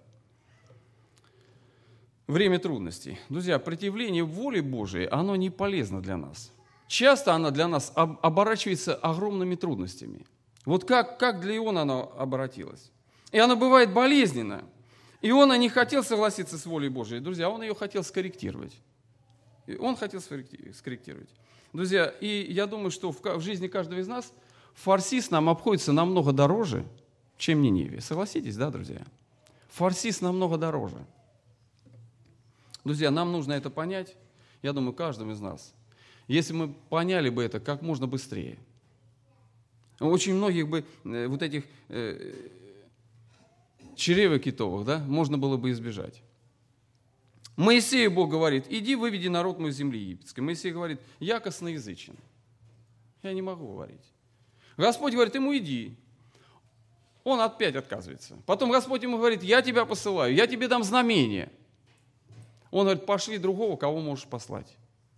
Время трудностей. Друзья, противление воле Божией, оно не полезно для нас. Часто оно для нас оборачивается огромными трудностями. Вот как, как для Иона оно обратилось. И оно бывает болезненно. Иона не хотел согласиться с волей Божией. Друзья, он ее хотел скорректировать. Он хотел скорректировать. Друзья, и я думаю, что в жизни каждого из нас фарсис нам обходится намного дороже, чем Ниневия. Согласитесь, да, друзья? Фарсис намного дороже. Друзья, нам нужно это понять, я думаю, каждому из нас. Если мы поняли бы это как можно быстрее. Очень многих бы э, вот этих э, чревов китовых, да, можно было бы избежать. Моисею Бог говорит: иди выведи народ мой из земли египетской. Моисей говорит: я косноязычен, я не могу говорить. Господь говорит ему: иди. Он опять отказывается. Потом Господь ему говорит: я тебя посылаю, я тебе дам знамение. Он говорит: пошли другого, кого можешь послать.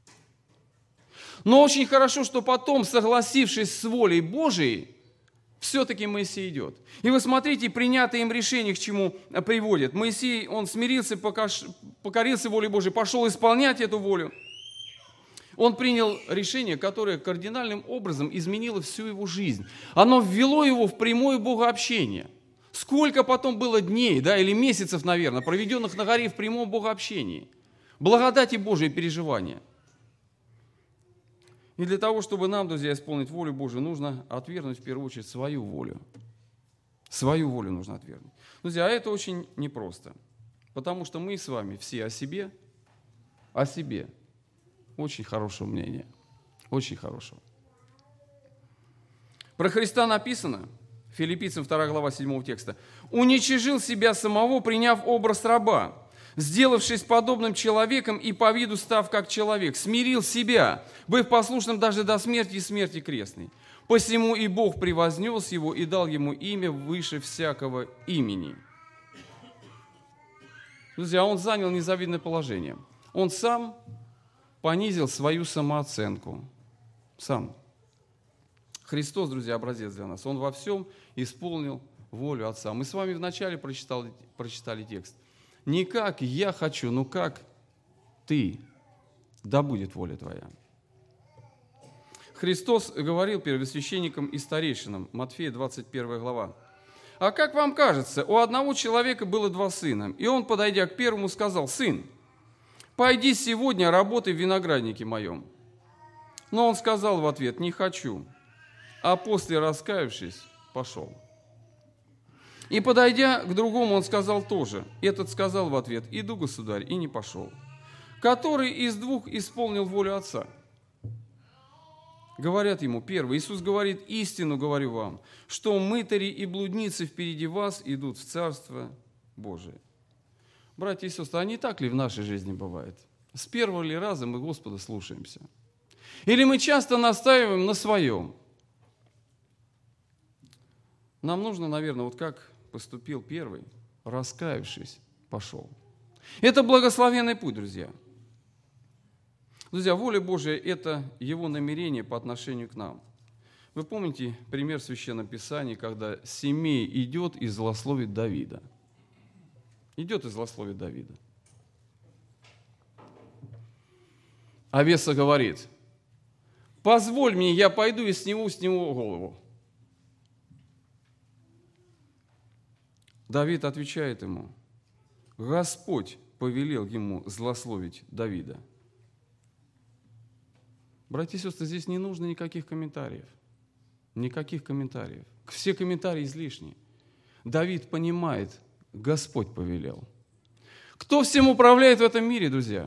Но очень хорошо, что потом, согласившись с волей Божией, все-таки Моисей идет. И вы смотрите, принятое им решение к чему приводит. Моисей, он смирился, покорился воле Божией, пошел исполнять эту волю. Он принял решение, которое кардинальным образом изменило всю его жизнь. Оно ввело его в прямое богообщение. Сколько потом было дней, да, или месяцев, наверное, проведенных на горе в прямом богообщении. Благодати Божьей переживания. И для того, чтобы нам, друзья, исполнить волю Божию, нужно отвергнуть в первую очередь свою волю. Свою волю нужно отвергнуть. Друзья, а это очень непросто. Потому что мы с вами все о себе, о себе очень хорошего мнения. Очень хорошего. Про Христа написано, Филиппийцам вторая глава седьмого текста: «Уничижил себя самого, приняв образ раба, сделавшись подобным человеком и по виду став как человек, смирил себя, быв послушным даже до смерти и смерти крестной. Посему и Бог превознес его и дал ему имя выше всякого имени». Друзья, он занял незавидное положение. Он сам понизил свою самооценку. Сам. Христос, друзья, образец для нас. Он во всем исполнил волю Отца. Мы с вами вначале прочитали, прочитали текст. Не как я хочу, но как ты, да будет воля твоя. Христос говорил первосвященникам и старейшинам, Матфея двадцать первая глава: «А как вам кажется, у одного человека было два сына, и он, подойдя к первому, сказал: сын, пойди сегодня работай в винограднике моем. Но он сказал в ответ: не хочу, а после, раскаявшись, пошел. И, подойдя к другому, он сказал тоже. Этот сказал в ответ: иду, государь, и не пошел. Который из двух исполнил волю Отца? Говорят ему: первый. Иисус говорит: истину говорю вам, что мытари и блудницы впереди вас идут в Царство Божие. Братья и сестры, а не так ли в нашей жизни бывает? С первого ли раза мы Господа слушаемся? Или мы часто настаиваем на своем? Нам нужно, наверное, вот как поступил первый, раскаявшись, пошел. Это благословенный путь, друзья. Друзья, воля Божия – это Его намерение по отношению к нам. Вы помните пример в Священном Писании, когда Семей идет и злословит Давида? Идет и злословит Давида. Авеса говорит: позволь мне, я пойду и сниму с него голову. Давид отвечает ему: Господь повелел ему злословить Давида. Братья и сестры, здесь не нужно никаких комментариев. Никаких комментариев. Все комментарии излишни. Давид понимает, Господь повелел. Кто всем управляет в этом мире, друзья?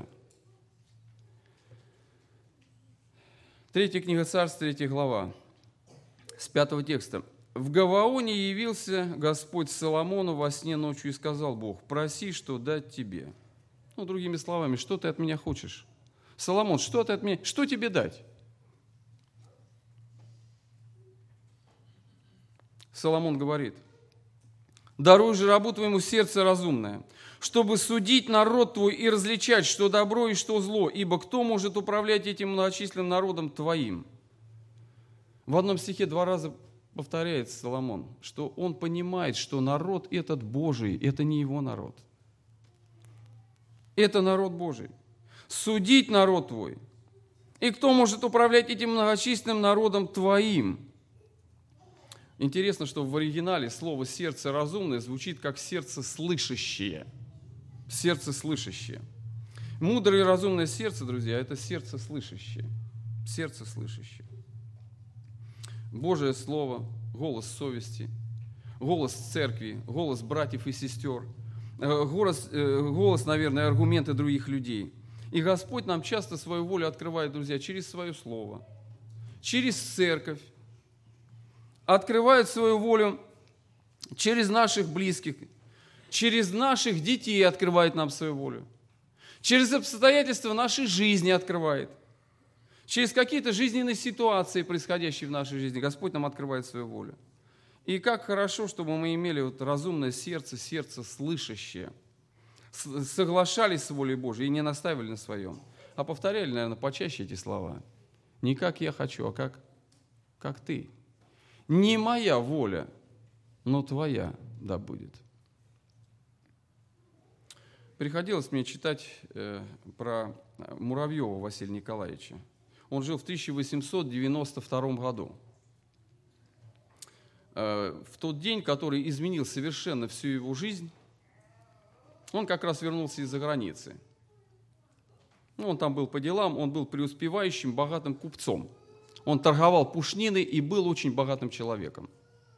Третья книга Царств, третья глава, с пятого текста. «В Гаваоне явился Господь Соломону во сне ночью и сказал Бог: проси, что дать тебе». Ну, другими словами, что ты от меня хочешь? Соломон, что ты от меня, что тебе дать? Соломон говорит: даруй же рабу твоему сердце разумное, чтобы судить народ твой и различать, что добро и что зло, ибо кто может управлять этим многочисленным народом твоим? В одном стихе два раза повторяется Соломон, что он понимает, что народ этот Божий, это не его народ. Это народ Божий. Судить народ твой. И кто может управлять этим многочисленным народом твоим? Интересно, что в оригинале слово «сердце разумное» звучит как «сердце слышащее». Сердце слышащее. Мудрое и разумное сердце, друзья, это сердце слышащее. Сердце слышащее. Божие Слово, голос совести, голос церкви, голос братьев и сестер, голос, голос, наверное, аргументы других людей. И Господь нам часто свою волю открывает, друзья, через свое Слово, через церковь, открывает свою волю через наших близких, через наших детей открывает нам свою волю, через обстоятельства нашей жизни открывает, через какие-то жизненные ситуации, происходящие в нашей жизни, Господь нам открывает свою волю. И как хорошо, чтобы мы имели вот разумное сердце, сердце слышащее, соглашались с волей Божией и не настаивали на своем, а повторяли, наверное, почаще эти слова. Не как я хочу, а как, как ты. Не моя воля, но твоя да будет. Приходилось мне читать э, про Муравьева Василия Николаевича. Он жил в тысяча восемьсот девяносто втором году. Э, в тот день, который изменил совершенно всю его жизнь, он как раз вернулся из-за границы. Ну, он там был по делам, он был преуспевающим, богатым купцом. Он торговал пушниной и был очень богатым человеком.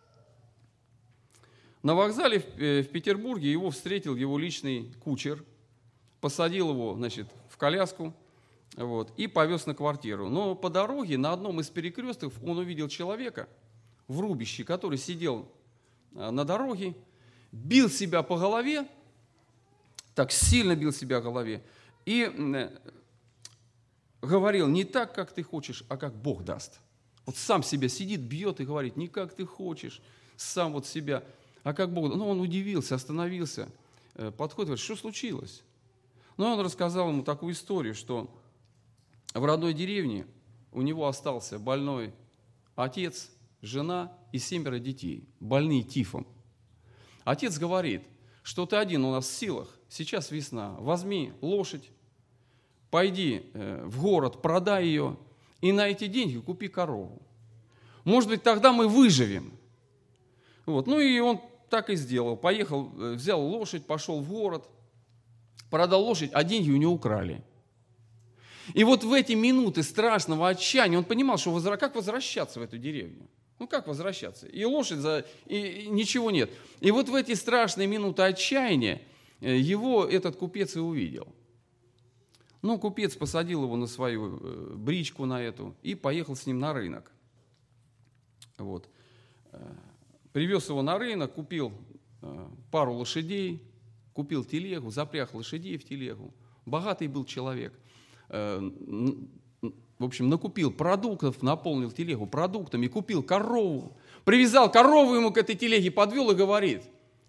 На вокзале в Петербурге его встретил его личный кучер, посадил его, значит, в коляску, вот, и повез на квартиру. Но по дороге на одном из перекрестков он увидел человека в рубище, который сидел на дороге, бил себя по голове, так сильно бил себя по голове, и говорил не так, как ты хочешь, а как Бог даст. Вот сам себя сидит, бьет и говорит, не как ты хочешь, сам вот себя, а как Бог даст. Ну, он удивился, остановился, подходит, говорит, что случилось? Ну, он рассказал ему такую историю, что в родной деревне у него остался больной отец, жена и семеро детей, больные тифом. Отец говорит, что ты один у нас в силах, сейчас весна, возьми лошадь, пойди в город, продай ее, и на эти деньги купи корову. Может быть, тогда мы выживем. Вот. Ну и он так и сделал. Поехал, взял лошадь, пошел в город, продал лошадь, а деньги у него украли. И вот в эти минуты страшного отчаяния он понимал, что возра... как возвращаться в эту деревню. Ну как возвращаться? И лошадь, за... и... и ничего нет. И вот в эти страшные минуты отчаяния его этот купец и увидел. Ну, купец посадил его на свою бричку на эту и поехал с ним на рынок. Вот. Привез его на рынок, купил пару лошадей, купил телегу, запряг лошадей в телегу. Богатый был человек. В общем, накупил продуктов, наполнил телегу продуктами, купил корову, привязал корову ему к этой телеге, подвел и говорит,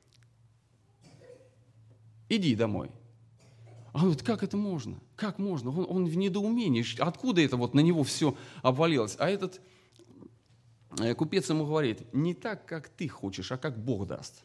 иди домой. А он говорит, как это можно? Как можно? Он, он в недоумении. Откуда это вот на него все обвалилось? А этот купец ему говорит, не так, как ты хочешь, а как Бог даст.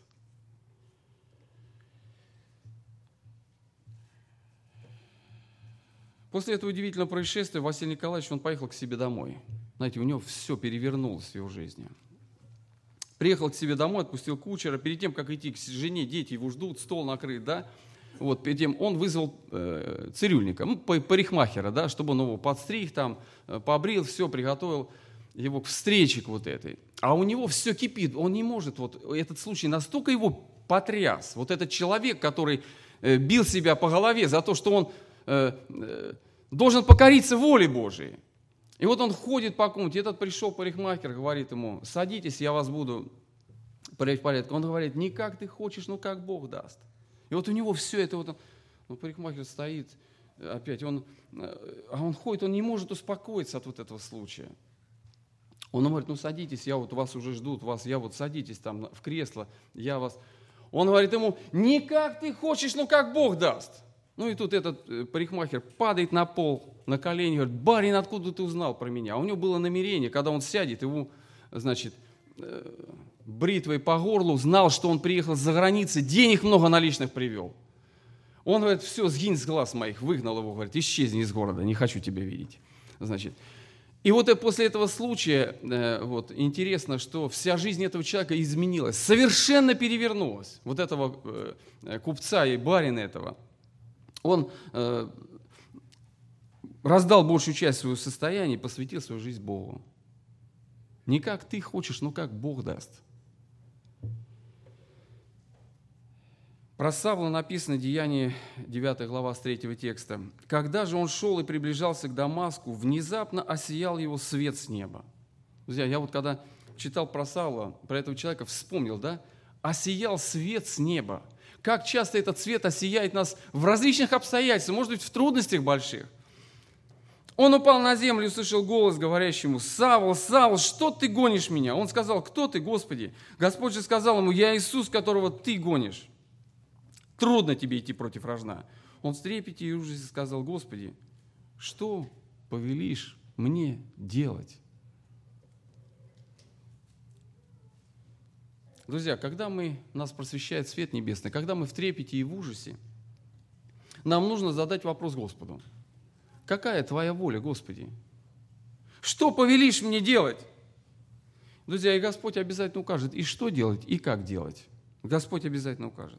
После этого удивительного происшествия Василий Николаевич, он поехал к себе домой. Знаете, у него все перевернулось в его жизни. Приехал к себе домой, отпустил кучера. Перед тем, как идти к жене, дети его ждут, стол накрыт, да. Вот, перед тем он вызвал э, цирюльника, ну, парикмахера, да, чтобы он его подстриг, там, побрил, все, приготовил его к встрече к вот этой. А у него все кипит, он не может, вот этот случай настолько его потряс. Вот этот человек, который э, бил себя по голове за то, что он э, э, должен покориться воле Божией. И вот он ходит по комнате, этот пришел парикмахер, говорит ему, садитесь, я вас буду приводить в порядок. Он говорит, не как ты хочешь, но как Бог даст. И вот у него все это, вот он, ну, парикмахер стоит, опять, он, а он ходит, он не может успокоиться от вот этого случая. Он говорит, ну садитесь, я вот вас уже ждут, вас, я вот садитесь там в кресло, я вас... Он говорит ему, не как ты хочешь, но как Бог даст. Ну и тут этот э, парикмахер падает на пол, на колени, говорит: барин, откуда ты узнал про меня? А у него было намерение, когда он сядет, его, значит, э, бритвой по горлу, знал, что он приехал за границы, денег много наличных привел. Он говорит: все, сгинь с глаз моих, выгнал его, говорит: исчезни из города, не хочу тебя видеть. Значит, и вот после этого случая, э, вот, интересно, что вся жизнь этого человека изменилась, совершенно перевернулась. Вот этого э, купца и барина этого. Он э, раздал большую часть своего состояния и посвятил свою жизнь Богу. Не как ты хочешь, но как Бог даст. Про Савла написано, Деяние девятая глава с третьего текста. «Когда же он шел и приближался к Дамаску, внезапно осиял его свет с неба». Друзья, я вот когда читал про Савла, про этого человека, вспомнил, да? Осиял свет с неба. Как часто этот свет осияет нас в различных обстоятельствах, может быть, в трудностях больших. Он упал на землю и услышал голос, говорящий ему: «Савл, Савл, что ты гонишь меня?» Он сказал: «Кто ты, Господи?» Господь же сказал ему: «Я Иисус, которого ты гонишь. Трудно тебе идти против рожна». Он в трепете и ужасе сказал: «Господи, что повелишь мне делать?» Друзья, когда мы, нас просвещает свет небесный, когда мы в трепете и в ужасе, нам нужно задать вопрос Господу: какая твоя воля, Господи? Что повелишь мне делать? Друзья, и Господь обязательно укажет, и что делать, и как делать. Господь обязательно укажет.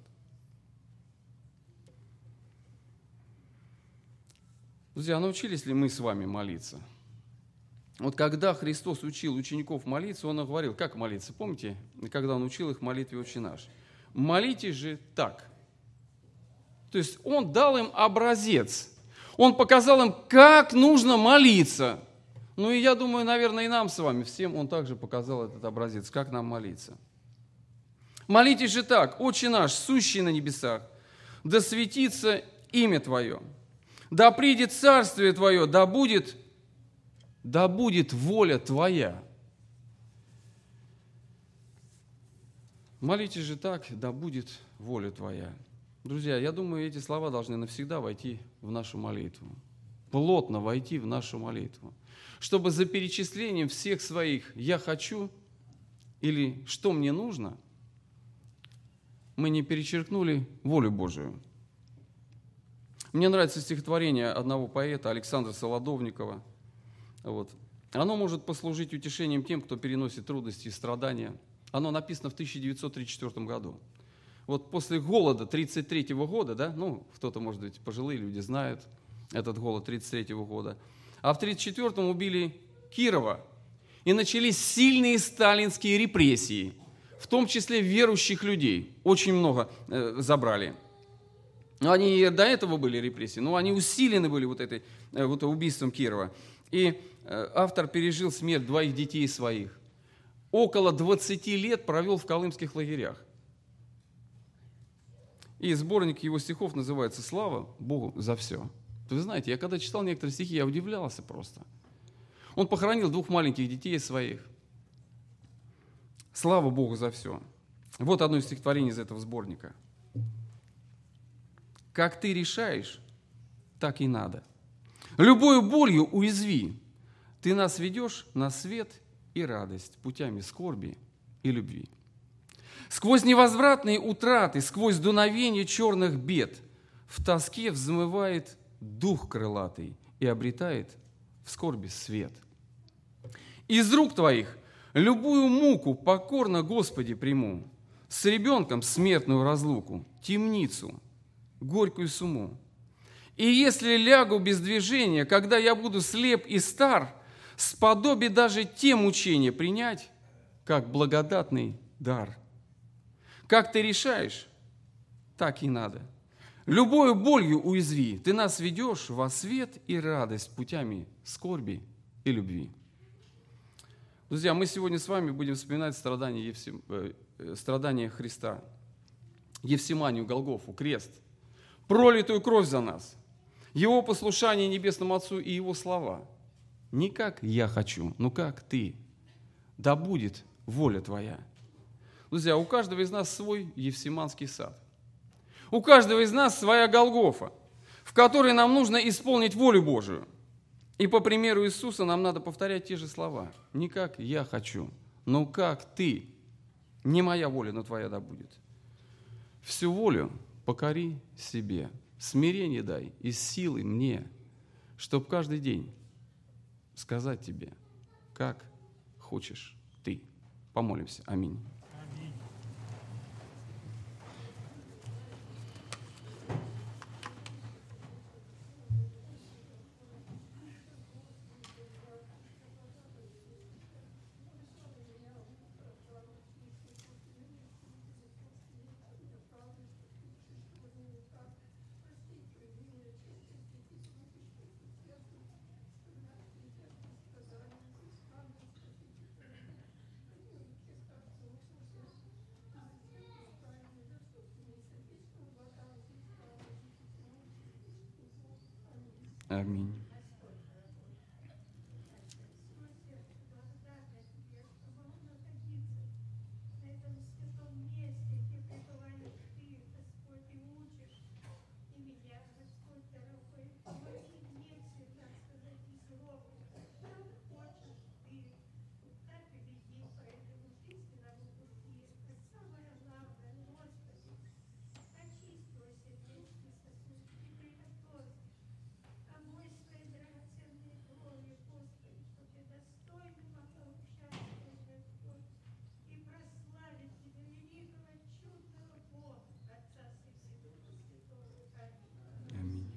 Друзья, научились ли мы с вами молиться? Вот когда Христос учил учеников молиться, Он говорил, как молиться. Помните, когда Он учил их молитве «Отче наш»? Молитесь же так. То есть Он дал им образец. Он показал им, как нужно молиться. Ну и я думаю, наверное, и нам с вами всем Он также показал этот образец, как нам молиться. Молитесь же так: «Отче наш, сущий на небесах, да светится имя Твое, да придет царствие Твое, да будет, да будет воля Твоя». Молитесь же так: да будет воля Твоя. Друзья, я думаю, эти слова должны навсегда войти в нашу молитву. Плотно войти в нашу молитву. Чтобы за перечислением всех своих «я хочу» или «что мне нужно» мы не перечеркнули волю Божию. Мне нравится стихотворение одного поэта, Александра Солодовникова. Вот. Оно может послужить утешением тем, кто переносит трудности и страдания. Оно написано в тысяча девятьсот тридцать четвёртом году. Вот после голода тридцать третьего года, да, ну, кто-то, может быть, пожилые люди знают этот голод тридцать третьего года, а в тридцать четвёртом убили Кирова, и начались сильные сталинские репрессии, в том числе верующих людей. Очень много э, забрали. Они и до этого были репрессии, но они усилены были вот, этой, э, вот убийством Кирова. И э, автор пережил смерть двоих детей своих. Около двадцати лет провел в колымских лагерях. И сборник его стихов называется «Слава Богу за все». Вы знаете, я когда читал некоторые стихи, я удивлялся просто. Он похоронил двух маленьких детей своих. Слава Богу за все. Вот одно из стихотворений из этого сборника. «Как ты решаешь, так и надо. Любою болью уязви. Ты нас ведешь на свет и радость путями скорби и любви. Сквозь невозвратные утраты, сквозь дуновение черных бед в тоске взмывает дух крылатый и обретает в скорби свет. Из рук Твоих любую муку покорно, Господи, приму, с ребенком смертную разлуку, темницу, горькую сумму. И если лягу без движения, когда я буду слеп и стар, сподоби даже те мучения принять, как благодатный дар. Как ты решаешь, так и надо. Любою болью уязви, ты нас ведешь во свет и радость путями скорби и любви». Друзья, мы сегодня с вами будем вспоминать страдания, Евсим... страдания Христа, Евсиманию, Голгофу, крест, пролитую кровь за нас, Его послушание Небесному Отцу и Его слова. Не как я хочу, но как ты. Да будет воля Твоя. Друзья, у каждого из нас свой Евсиманский сад. У каждого из нас своя Голгофа. в которой нам нужно исполнить волю Божию. И по примеру Иисуса нам надо повторять те же слова. Не как «я хочу», но как «ты». Не моя воля, но твоя да будет. Всю волю покори себе, смирение дай и силы мне, чтобы каждый день сказать тебе, как хочешь ты. Помолимся. Аминь. Аминь. На этом святом месте, где пребываешь ты, Господь, и учишь, и меня, Господь дорогой, помоги мне всегда сказать и слово, как хочешь ты, так и веди по этому истинному пути. А самое главное, Господи, очисти твой сердечный сосуд и приготовь, омой своей драгоценной кровью, Господи, чтобы я достойно могла участвовать, Господь, и прославить Тебя, великого, чудного Бога, Отца Сына и Духа Святого. Аминь. Аминь.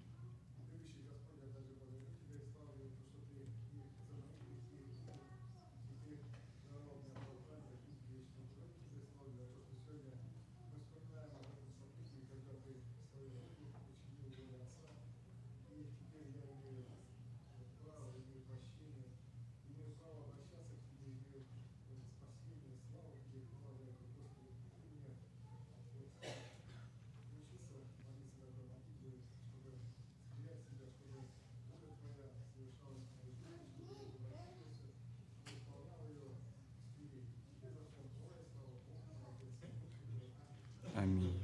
Аминь.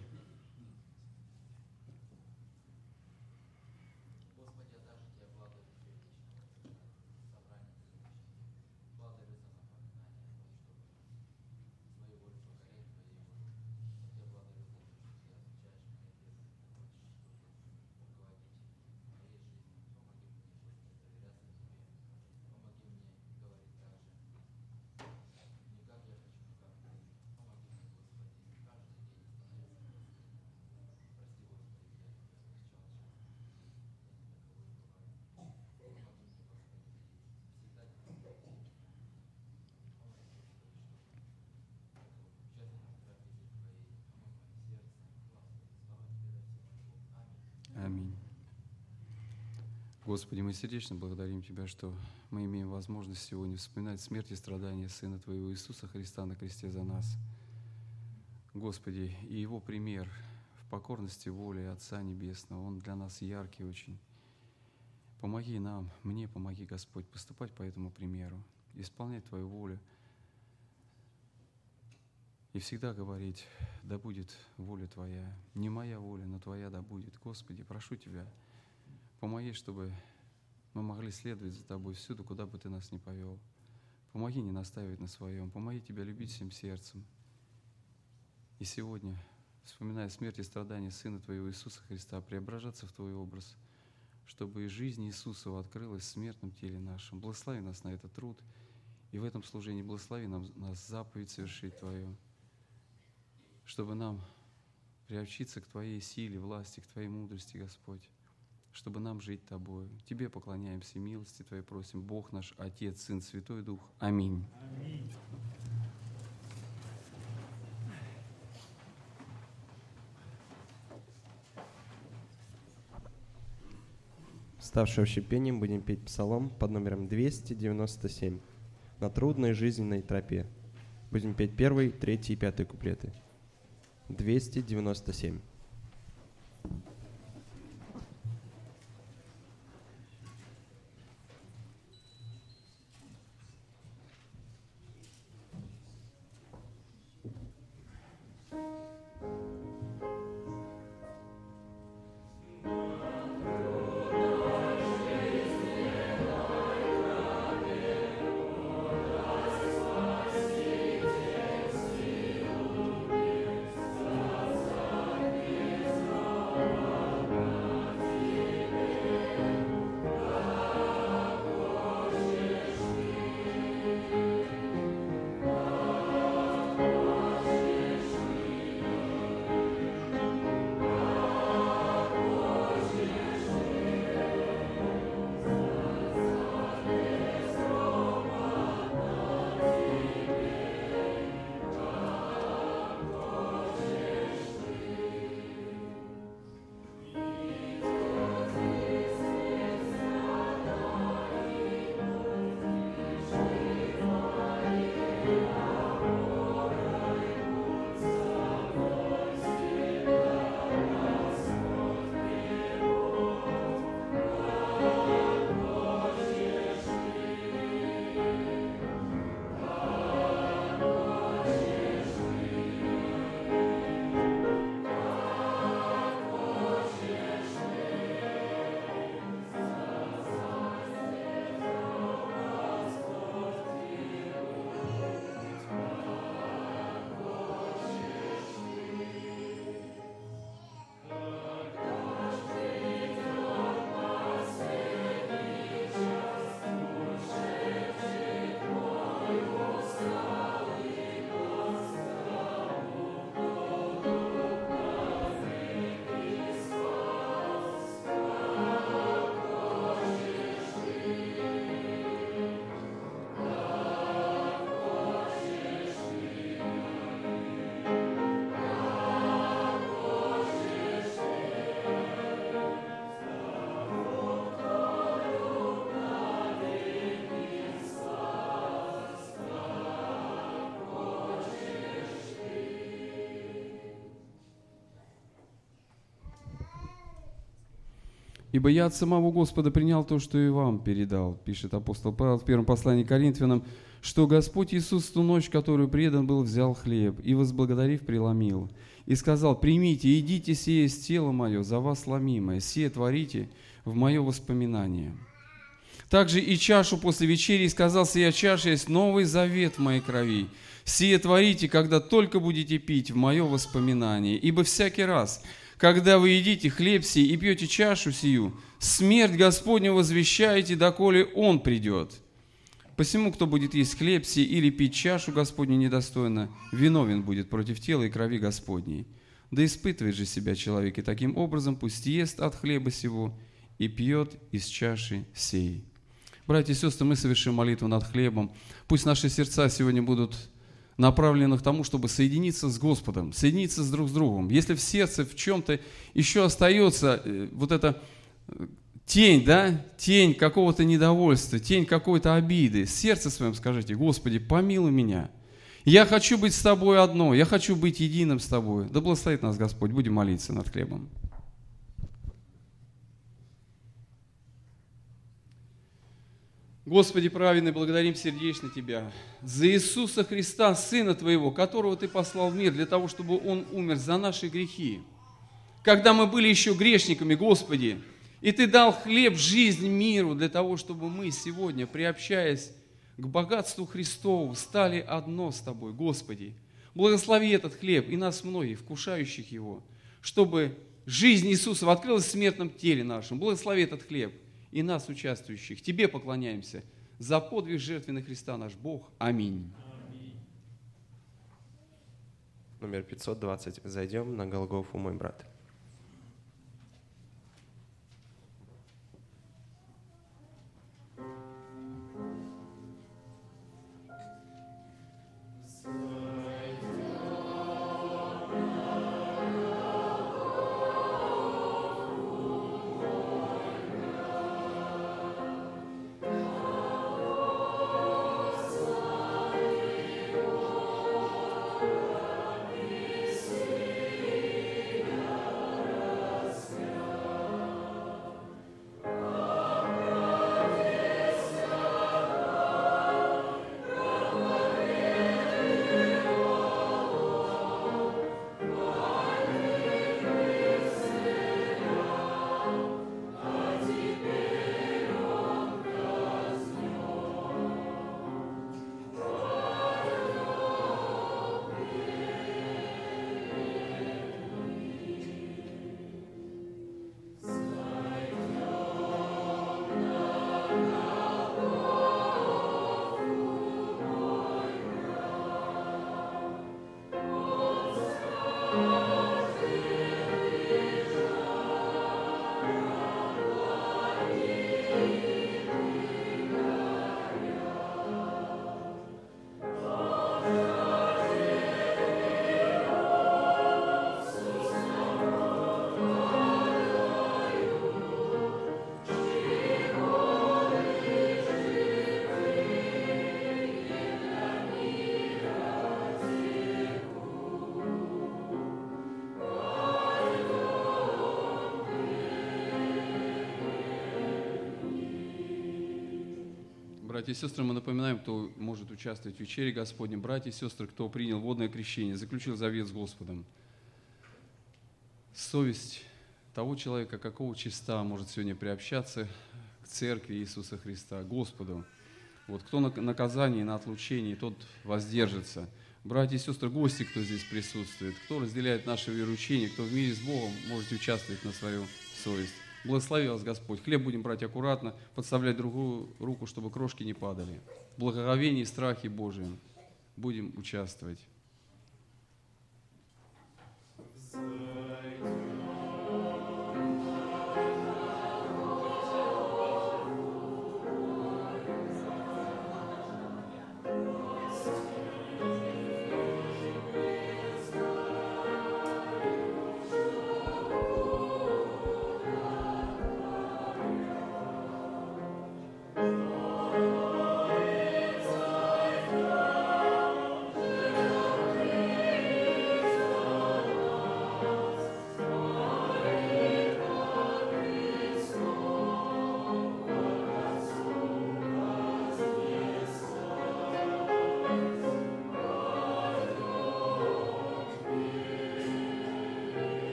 Господи, я даже Тебя благодарю сердечно за собрание сегодняшнее. Благодарю за напоминание о том, чтобы свою волю покорять Твоей воле. Я благодарю за то, что Ты отвечаешь мне ответом, Ты хочешь, чтобы руководить моей жизнью. Помоги мне, Господи, доверяться Тебе. Помоги мне говорить так же. Не как я хочу, но как Ты. Помоги мне, Господи, каждый день становиться прости, Господи, где я Тебя смягчал, что я не таковой бываю. Помоги мне, Господи, всегда Тебя просить. Помоги, Господи, чтобы тщательно трапезе Твоей, омой мое сердце, Господи, слава Тебе за все могу. Аминь. Аминь. Господи, мы сердечно благодарим Тебя, что мы имеем возможность сегодня вспоминать смерть и страдания Сына Твоего Иисуса Христа на кресте за нас. Господи, и Его пример в покорности воли Отца Небесного, Он для нас яркий очень. Помоги нам, мне помоги, Господь, поступать по этому примеру, исполнять Твою волю и всегда говорить: да будет воля Твоя, не моя воля, но Твоя да будет. Господи, прошу Тебя, помоги, чтобы мы могли следовать за Тобой всюду, куда бы Ты нас ни повел. Помоги не настаивать на своем, помоги Тебя любить всем сердцем. И сегодня, вспоминая смерть и страдания Сына Твоего Иисуса Христа, преображаться в Твой образ, чтобы и жизнь Иисусова открылась в смертном теле нашем. Благослови нас на этот труд, и в этом служении благослови нам, нас заповедь совершить Твою, чтобы нам приобщиться к Твоей силе, власти, к Твоей мудрости, Господь, чтобы нам жить Тобою. Тебе поклоняемся, милости Твоей просим, Бог наш, Отец, Сын, Святой Дух. Аминь. Аминь. Ставшим общепением будем петь псалом под номером двести девяносто семь «На трудной жизненной тропе». Будем петь первый, третий и пятый куплеты. двести девяносто семь. Аминь. Ибо я от самого Господа принял то, что и вам передал, пишет апостол Павел в первом послании к Коринфянам, что Господь Иисус в ту ночь, которую предан был, взял хлеб и, возблагодарив, преломил. И сказал: примите, идите, сие есть тело мое, за вас ломимое, сие творите в мое воспоминание. Также и чашу после вечери, и сказал: сия чаша есть новый завет в моей крови. Сие творите, когда только будете пить в мое воспоминание. Ибо всякий раз, когда вы едите хлеб сей и пьете чашу сию, смерть Господню возвещаете, доколе Он придет. Посему, кто будет есть хлеб сей или пить чашу Господню недостойно, виновен будет против тела и крови Господней. Да испытывает же себя человек, и таким образом пусть ест от хлеба сего и пьет из чаши сей». Братья и сестры, мы совершим молитву над хлебом. Пусть наши сердца сегодня будут направлены к тому, чтобы соединиться с Господом, соединиться с друг с другом. Если в сердце в чем-то еще остается вот эта тень, да, тень какого-то недовольства, тень какой-то обиды, в сердце своем скажите: Господи, помилуй меня. Я хочу быть с Тобой одно, я хочу быть единым с Тобой. Да благословит нас Господь. Будем молиться над хлебом. Господи праведный, благодарим сердечно Тебя за Иисуса Христа, Сына Твоего, которого Ты послал в мир для того, чтобы Он умер за наши грехи. Когда мы были еще грешниками, Господи, и Ты дал хлеб, жизнь миру для того, чтобы мы сегодня, приобщаясь к богатству Христову, стали одно с Тобой, Господи. Благослови этот хлеб и нас многих, вкушающих его, чтобы жизнь Иисуса открылась в смертном теле нашем. Благослови этот хлеб и нас, участвующих. Тебе поклоняемся за подвиг жертвенный Христа наш Бог. Аминь. Номер пятьсот двадцать. Зайдем на Голгофу, мой брат. Братья и сестры, мы напоминаем, кто может участвовать в вечере Господней. Братья и сестры, кто принял водное крещение, заключил завет с Господом. Совесть того человека, какого чиста может сегодня приобщаться к церкви Иисуса Христа, Господу. Вот кто на наказании, на отлучении, тот воздержится. Братья и сестры, гости, кто здесь присутствует, кто разделяет наше вероучение, кто в мире с Богом, можете участвовать на свою совесть. Благослови вас Господь. Хлеб будем брать аккуратно, подставлять другую руку, чтобы крошки не падали. В благоговении и страхе Божием будем участвовать.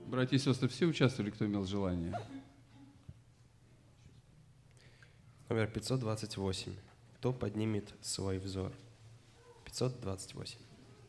Братья и сестры, все участвовали, кто имел желание? Номер пятьсот двадцать восемь. Кто поднимет свой взор? пятьсот двадцать восемь.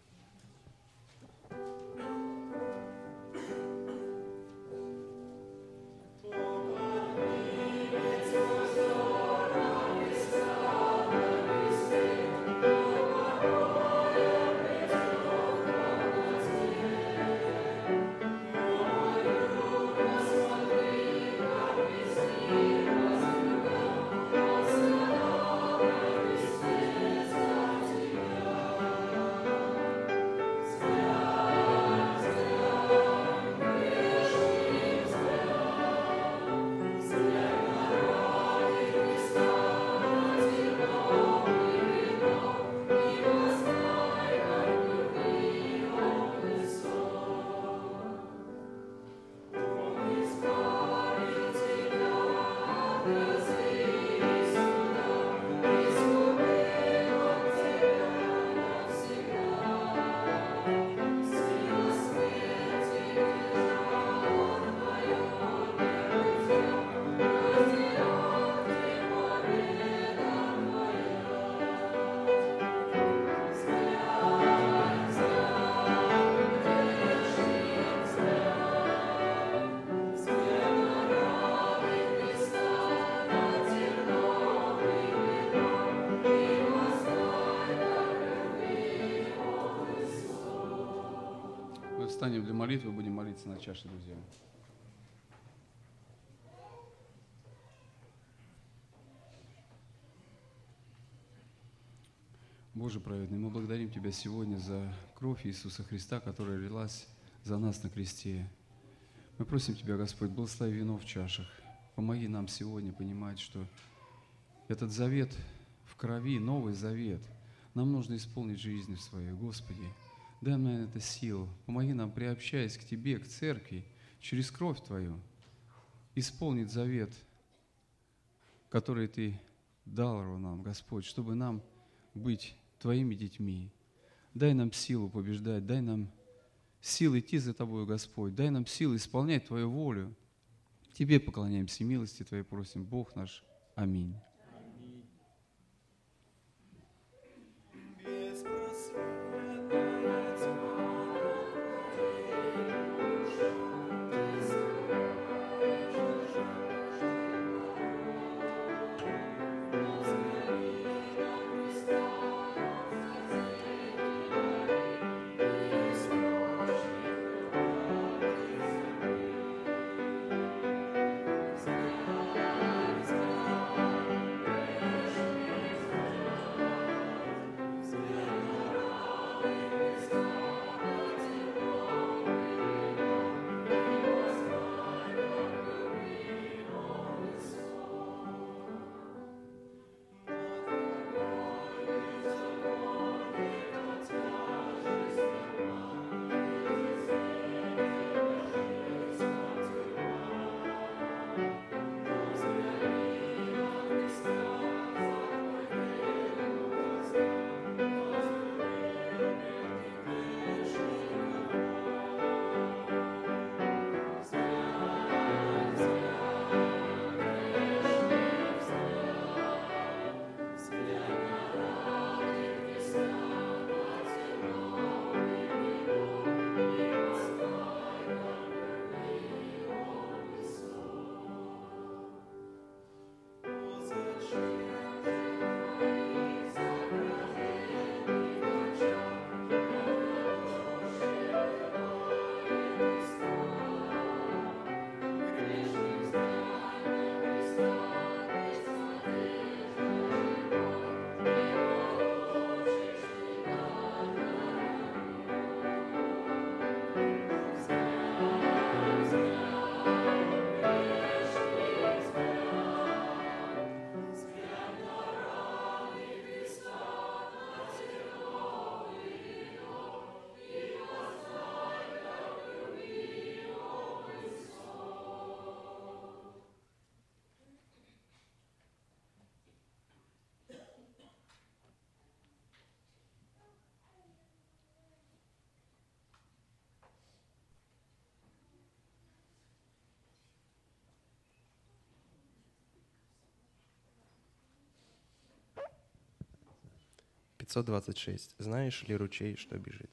Встанем для молитвы, будем молиться на чаше, друзья. Боже праведный, мы благодарим Тебя сегодня за кровь Иисуса Христа, которая лилась за нас на кресте. Мы просим Тебя, Господь, благослови вино в чашах. Помоги нам сегодня понимать, что этот завет в крови, новый завет, нам нужно исполнить жизнь свою, Господи. Дай нам это силу. Помоги нам, приобщаясь к Тебе, к Церкви, через кровь Твою, исполнить завет, который Ты дал нам, Господь, чтобы нам быть Твоими детьми. Дай нам силу побеждать, дай нам силы идти за Тобою, Господь. Дай нам силы исполнять Твою волю. Тебе поклоняемся, милости Твоей просим, Бог наш. Аминь. пятьсот двадцать шесть. Знаешь ли ручей, что бежит?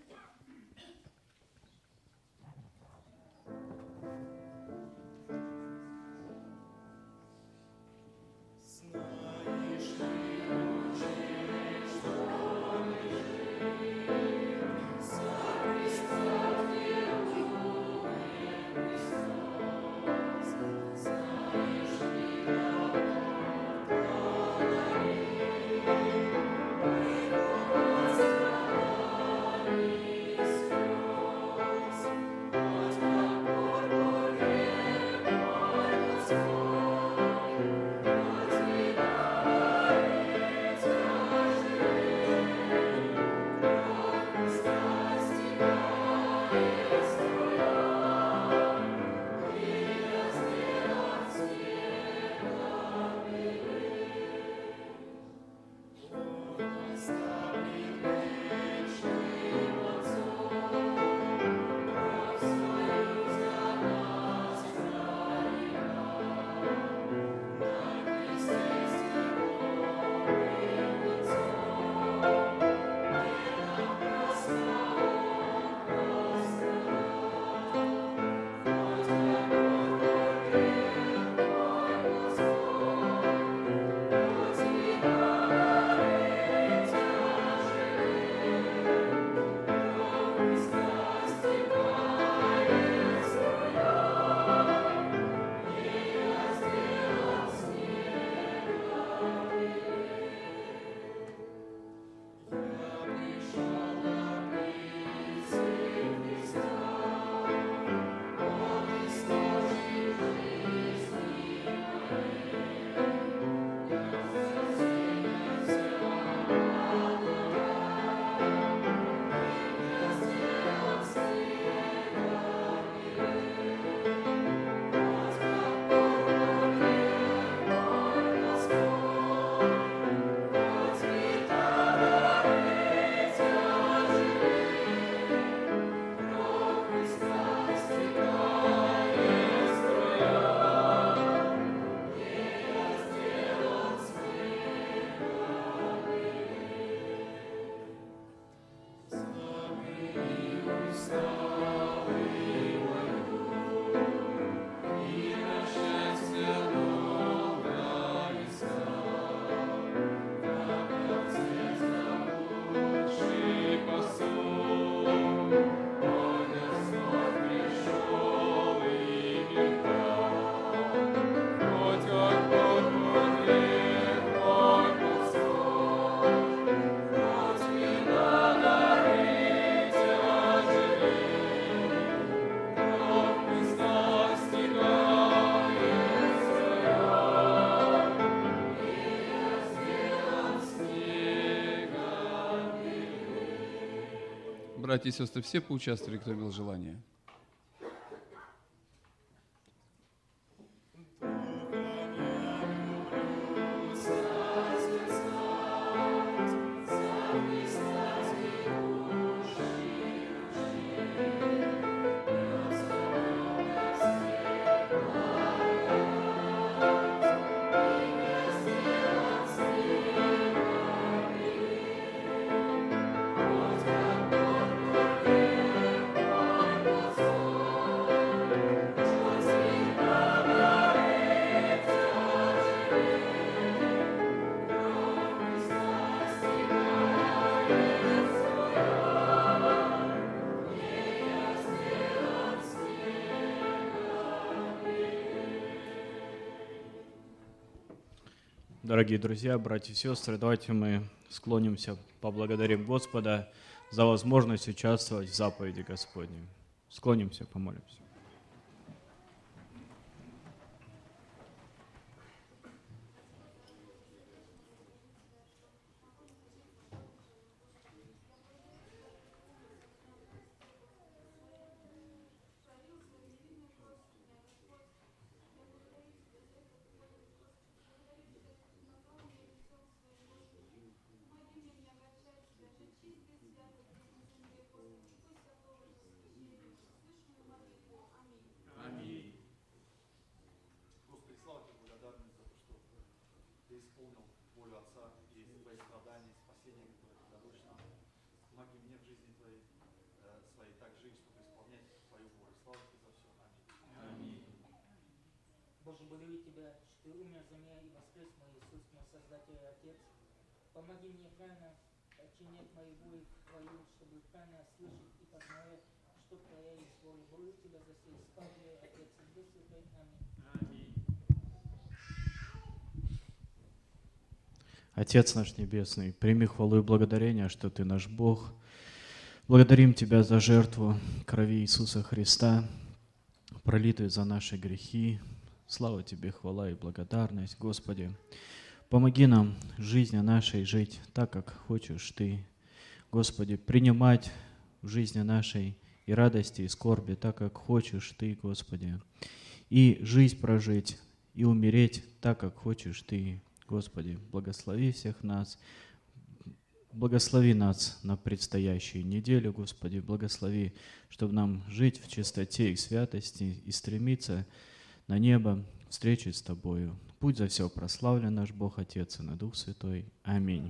Братья и сестры, все поучаствовали, кто имел желание? Дорогие друзья, братья и сестры, давайте мы склонимся, поблагодарим Господа за возможность участвовать в заповеди Господней. Склонимся, помолимся. Господи, слава Тебе, благодарны за то, что Ты исполнил волю Отца и Твои страдания, спасения, которые благодарю Тебя, что Ты умер за меня и воскрес мой Иисус, мой Создатель и Отец. Помоги мне правильно подчинять мою волю Твою, чтобы правильно слышать и познавать, что Твоя есть воля. Благодарю Тебя за все исполнения, Отец и Дух Святой. Аминь. Отец наш Небесный, прими хвалу и благодарение, что Ты наш Бог. Благодарим Тебя за жертву крови Иисуса Христа, пролитую за наши грехи. Слава Тебе, хвала и благодарность, Господи. Помоги нам в жизни нашей жить так, как хочешь Ты. Господи, принимать в жизни нашей и радости, и скорби, так, как хочешь Ты, Господи. И жизнь прожить, и умереть так, как хочешь Ты, Господи. Благослови всех нас. Благослови нас на предстоящую неделю, Господи. Благослови, чтобы нам жить в чистоте и святости и стремиться на небо, встречи с Тобою. Будь за все прославлен наш Бог, Отец и Дух Святой. Аминь.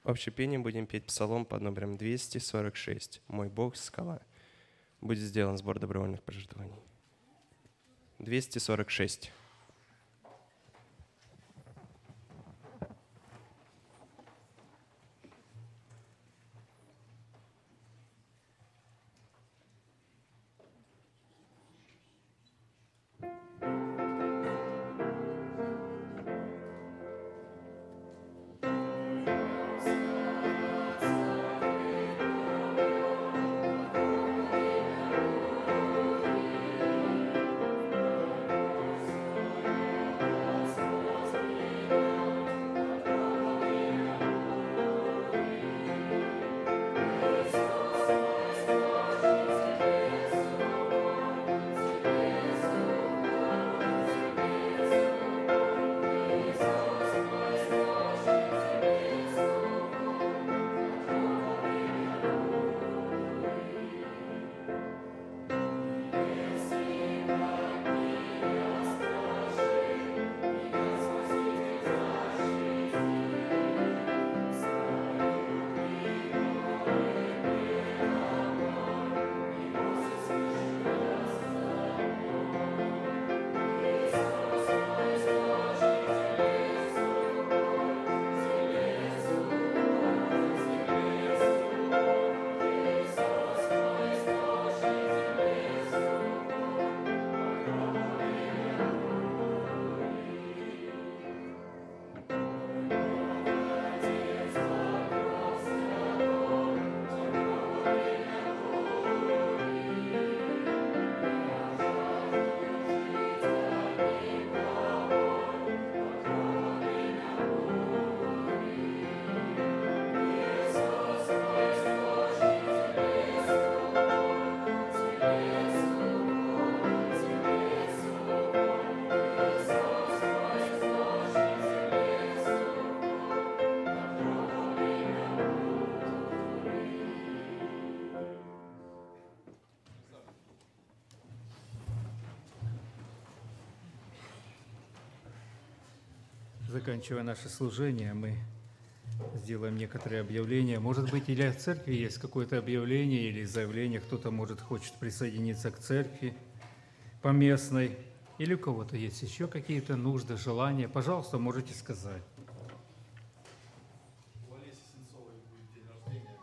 общепением будем петь псалом под номером двести сорок шесть. «Мой Бог — скала». Будет сделан сбор добровольных пожертвований. двести сорок шесть. Заканчивая наше служение, мы сделаем некоторые объявления. Может быть, или в церкви есть какое-то объявление или заявление, кто-то, может, хочет присоединиться к церкви поместной, или у кого-то есть еще какие-то нужды, желания. Пожалуйста, можете сказать. У Олеси Сенцовой будет день рождения.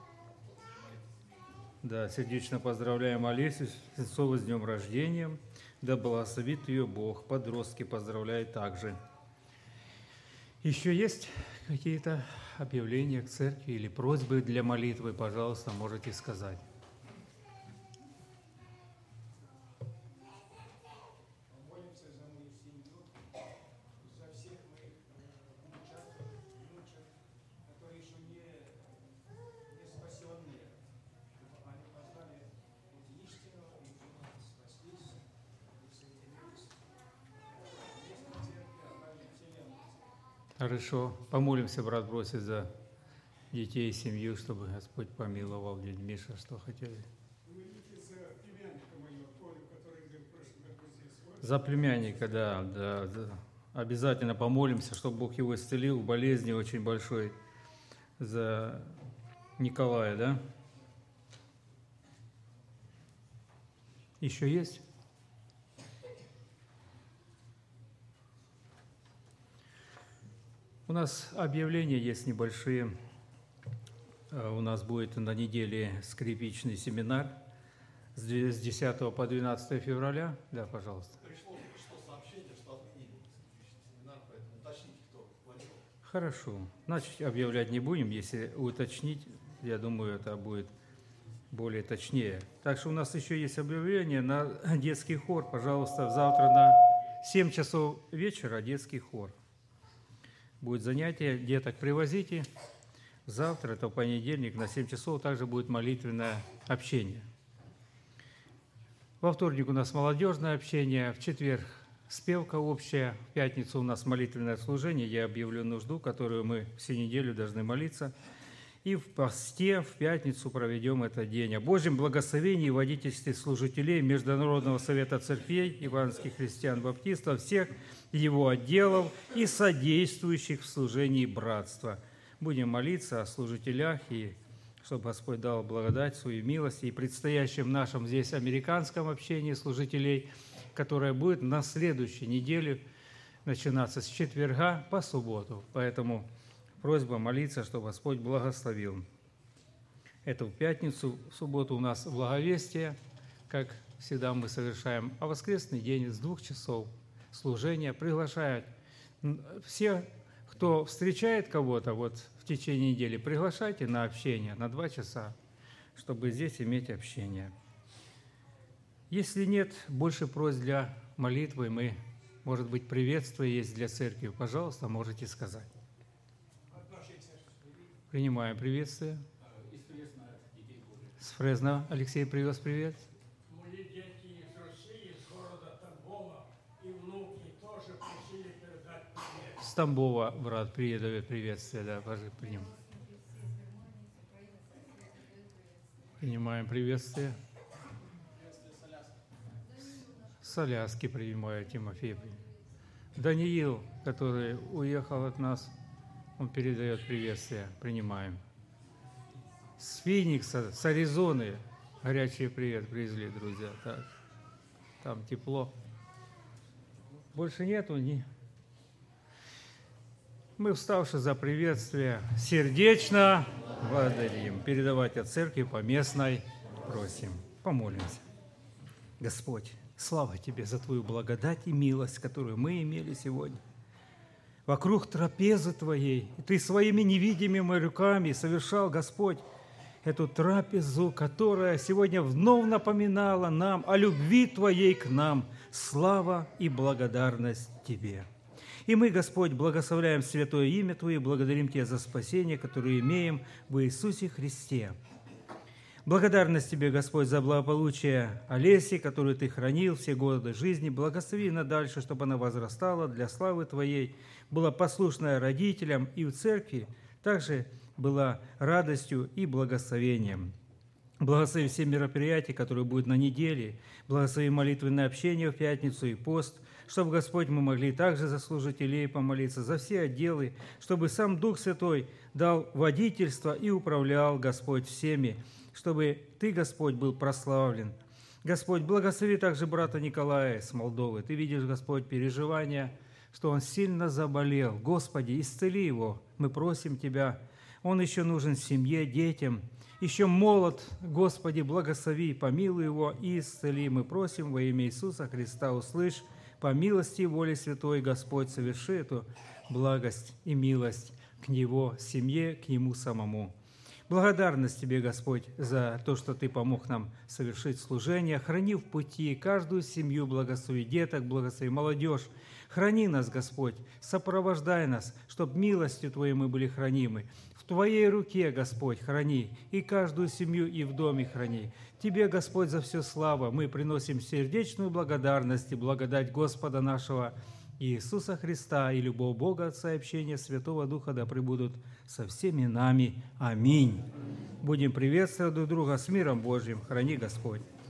Да, сердечно поздравляем Олесю Сенцову с днем рождения. Да благословит ее Бог. Подростки поздравляют также. Еще есть какие-то объявления к церкви или просьбы для молитвы? Пожалуйста, можете сказать. Молимся за мою семью, за всех моих внучат, внучек, которые еще не, не спасенные. Они познали путь истину и уже спаслись, и соединились. Есть на церкви, а также вселенная. Хорошо. Помолимся, брат, бросит за детей и семью, чтобы Господь помиловал. Дядя Миша, что хотели? За племянника моего, Колю, который был в прошлом году здесь. За племянника, да, да, да. Обязательно помолимся, чтобы Бог его исцелил в болезни очень большой. За Николая, да? Еще есть? У нас объявления есть небольшие. У нас будет на неделе скрипичный семинар с десятого по двенадцатое февраля. Да, пожалуйста. Пришло только что сообщение, что отменили скрипичный семинар, поэтому уточните, кто планировал. Хорошо. Значит, объявлять не будем. Если уточнить, я думаю, это будет более точнее. Так что у нас еще есть объявление на детский хор. Пожалуйста, завтра на семь часов вечера детский хор. Будет занятие, деток привозите. Завтра, это понедельник, на семь часов также будет молитвенное общение. Во вторник у нас молодежное общение, в четверг спевка общая, в пятницу у нас молитвенное служение, я объявлю нужду, которую мы всю неделю должны молиться. И в посте в пятницу проведем этот день. О Божьем благословении и водительстве служителей Международного совета церквей, евангельских христиан-баптистов, всех его отделов и содействующих в служении братства. будем молиться о служителях, и чтобы Господь дал благодать, свою милость, и предстоящем нашем здесь американском общении служителей, которое будет на следующей неделе начинаться с четверга по субботу. Поэтому просьба молиться, чтобы Господь благословил. Эту пятницу, в субботу у нас благовестие, как всегда мы совершаем, а воскресный день с двух часов служения приглашают все, кто встречает кого-то вот в течение недели, приглашайте на общение на два часа, чтобы здесь иметь общение. Если нет больше просьб для молитвы, мы, может быть, приветствие есть для церкви, пожалуйста, можете сказать. Принимаем приветствие. С Фрезно Алексей привез привет. Мои дети из России, из города Тамбова, и внуки тоже просили передать привет. С Тамбова, брат, передает приветствие, да, принимаем. Принимаем приветствие. С Аляски принимаю, Тимофей. Даниил, который уехал от нас, он передает приветствие, принимаем. С Финикса, с Аризоны горячий привет привезли, друзья. Так, там тепло. Больше нету ни. Мы, вставши за приветствие, сердечно благодарим. Передавать от церкви поместной просим. Помолимся. Господь, слава Тебе за Твою благодать и милость, которую мы имели сегодня. Вокруг трапезы Твоей Ты своими невидимыми руками совершал, Господь, эту трапезу, которая сегодня вновь напоминала нам о любви Твоей к нам. Слава и благодарность Тебе. И мы, Господь, благословляем святое имя Твое, благодарим Тебя за спасение, которое имеем в Иисусе Христе. Благодарность Тебе, Господь, за благополучие Олеси, которую Ты хранил все годы жизни. Благослови на дальше, чтобы она возрастала для славы Твоей, была послушная родителям и в церкви, также была радостью и благословением. Благослови все мероприятия, которые будут на неделе. Благослови молитвенное общение в пятницу и пост, чтобы, Господь, мы могли также за служителей помолиться, за все отделы, чтобы сам Дух Святой дал водительство и управлял, Господь, всеми, чтобы Ты, Господь, был прославлен. Господь, благослови также брата Николая с Молдовы. Ты видишь, Господь, переживания, что он сильно заболел. Господи, исцели его. Мы просим Тебя. Он еще нужен семье, детям. Еще молод. Господи, благослови, помилуй его и исцели. Мы просим во имя Иисуса Христа, услышь, по милости и воле Святой, Господь, соверши эту благость и милость к Него, семье, к Нему самому. Благодарность Тебе, Господь, за то, что Ты помог нам совершить служение. Храни в пути каждую семью, благослови деток, благослови молодежь. Храни нас, Господь, сопровождай нас, чтобы милостью Твоей мы были хранимы. В Твоей руке, Господь, храни, и каждую семью, и в доме храни. Тебе, Господь, за все слава. Мы приносим сердечную благодарность и благодать Господа нашего Иисуса Христа и любовь Бога Отца и общение Святого Духа да пребудут со всеми нами. Аминь. Будем приветствовать друг друга с миром Божьим. Храни Господь.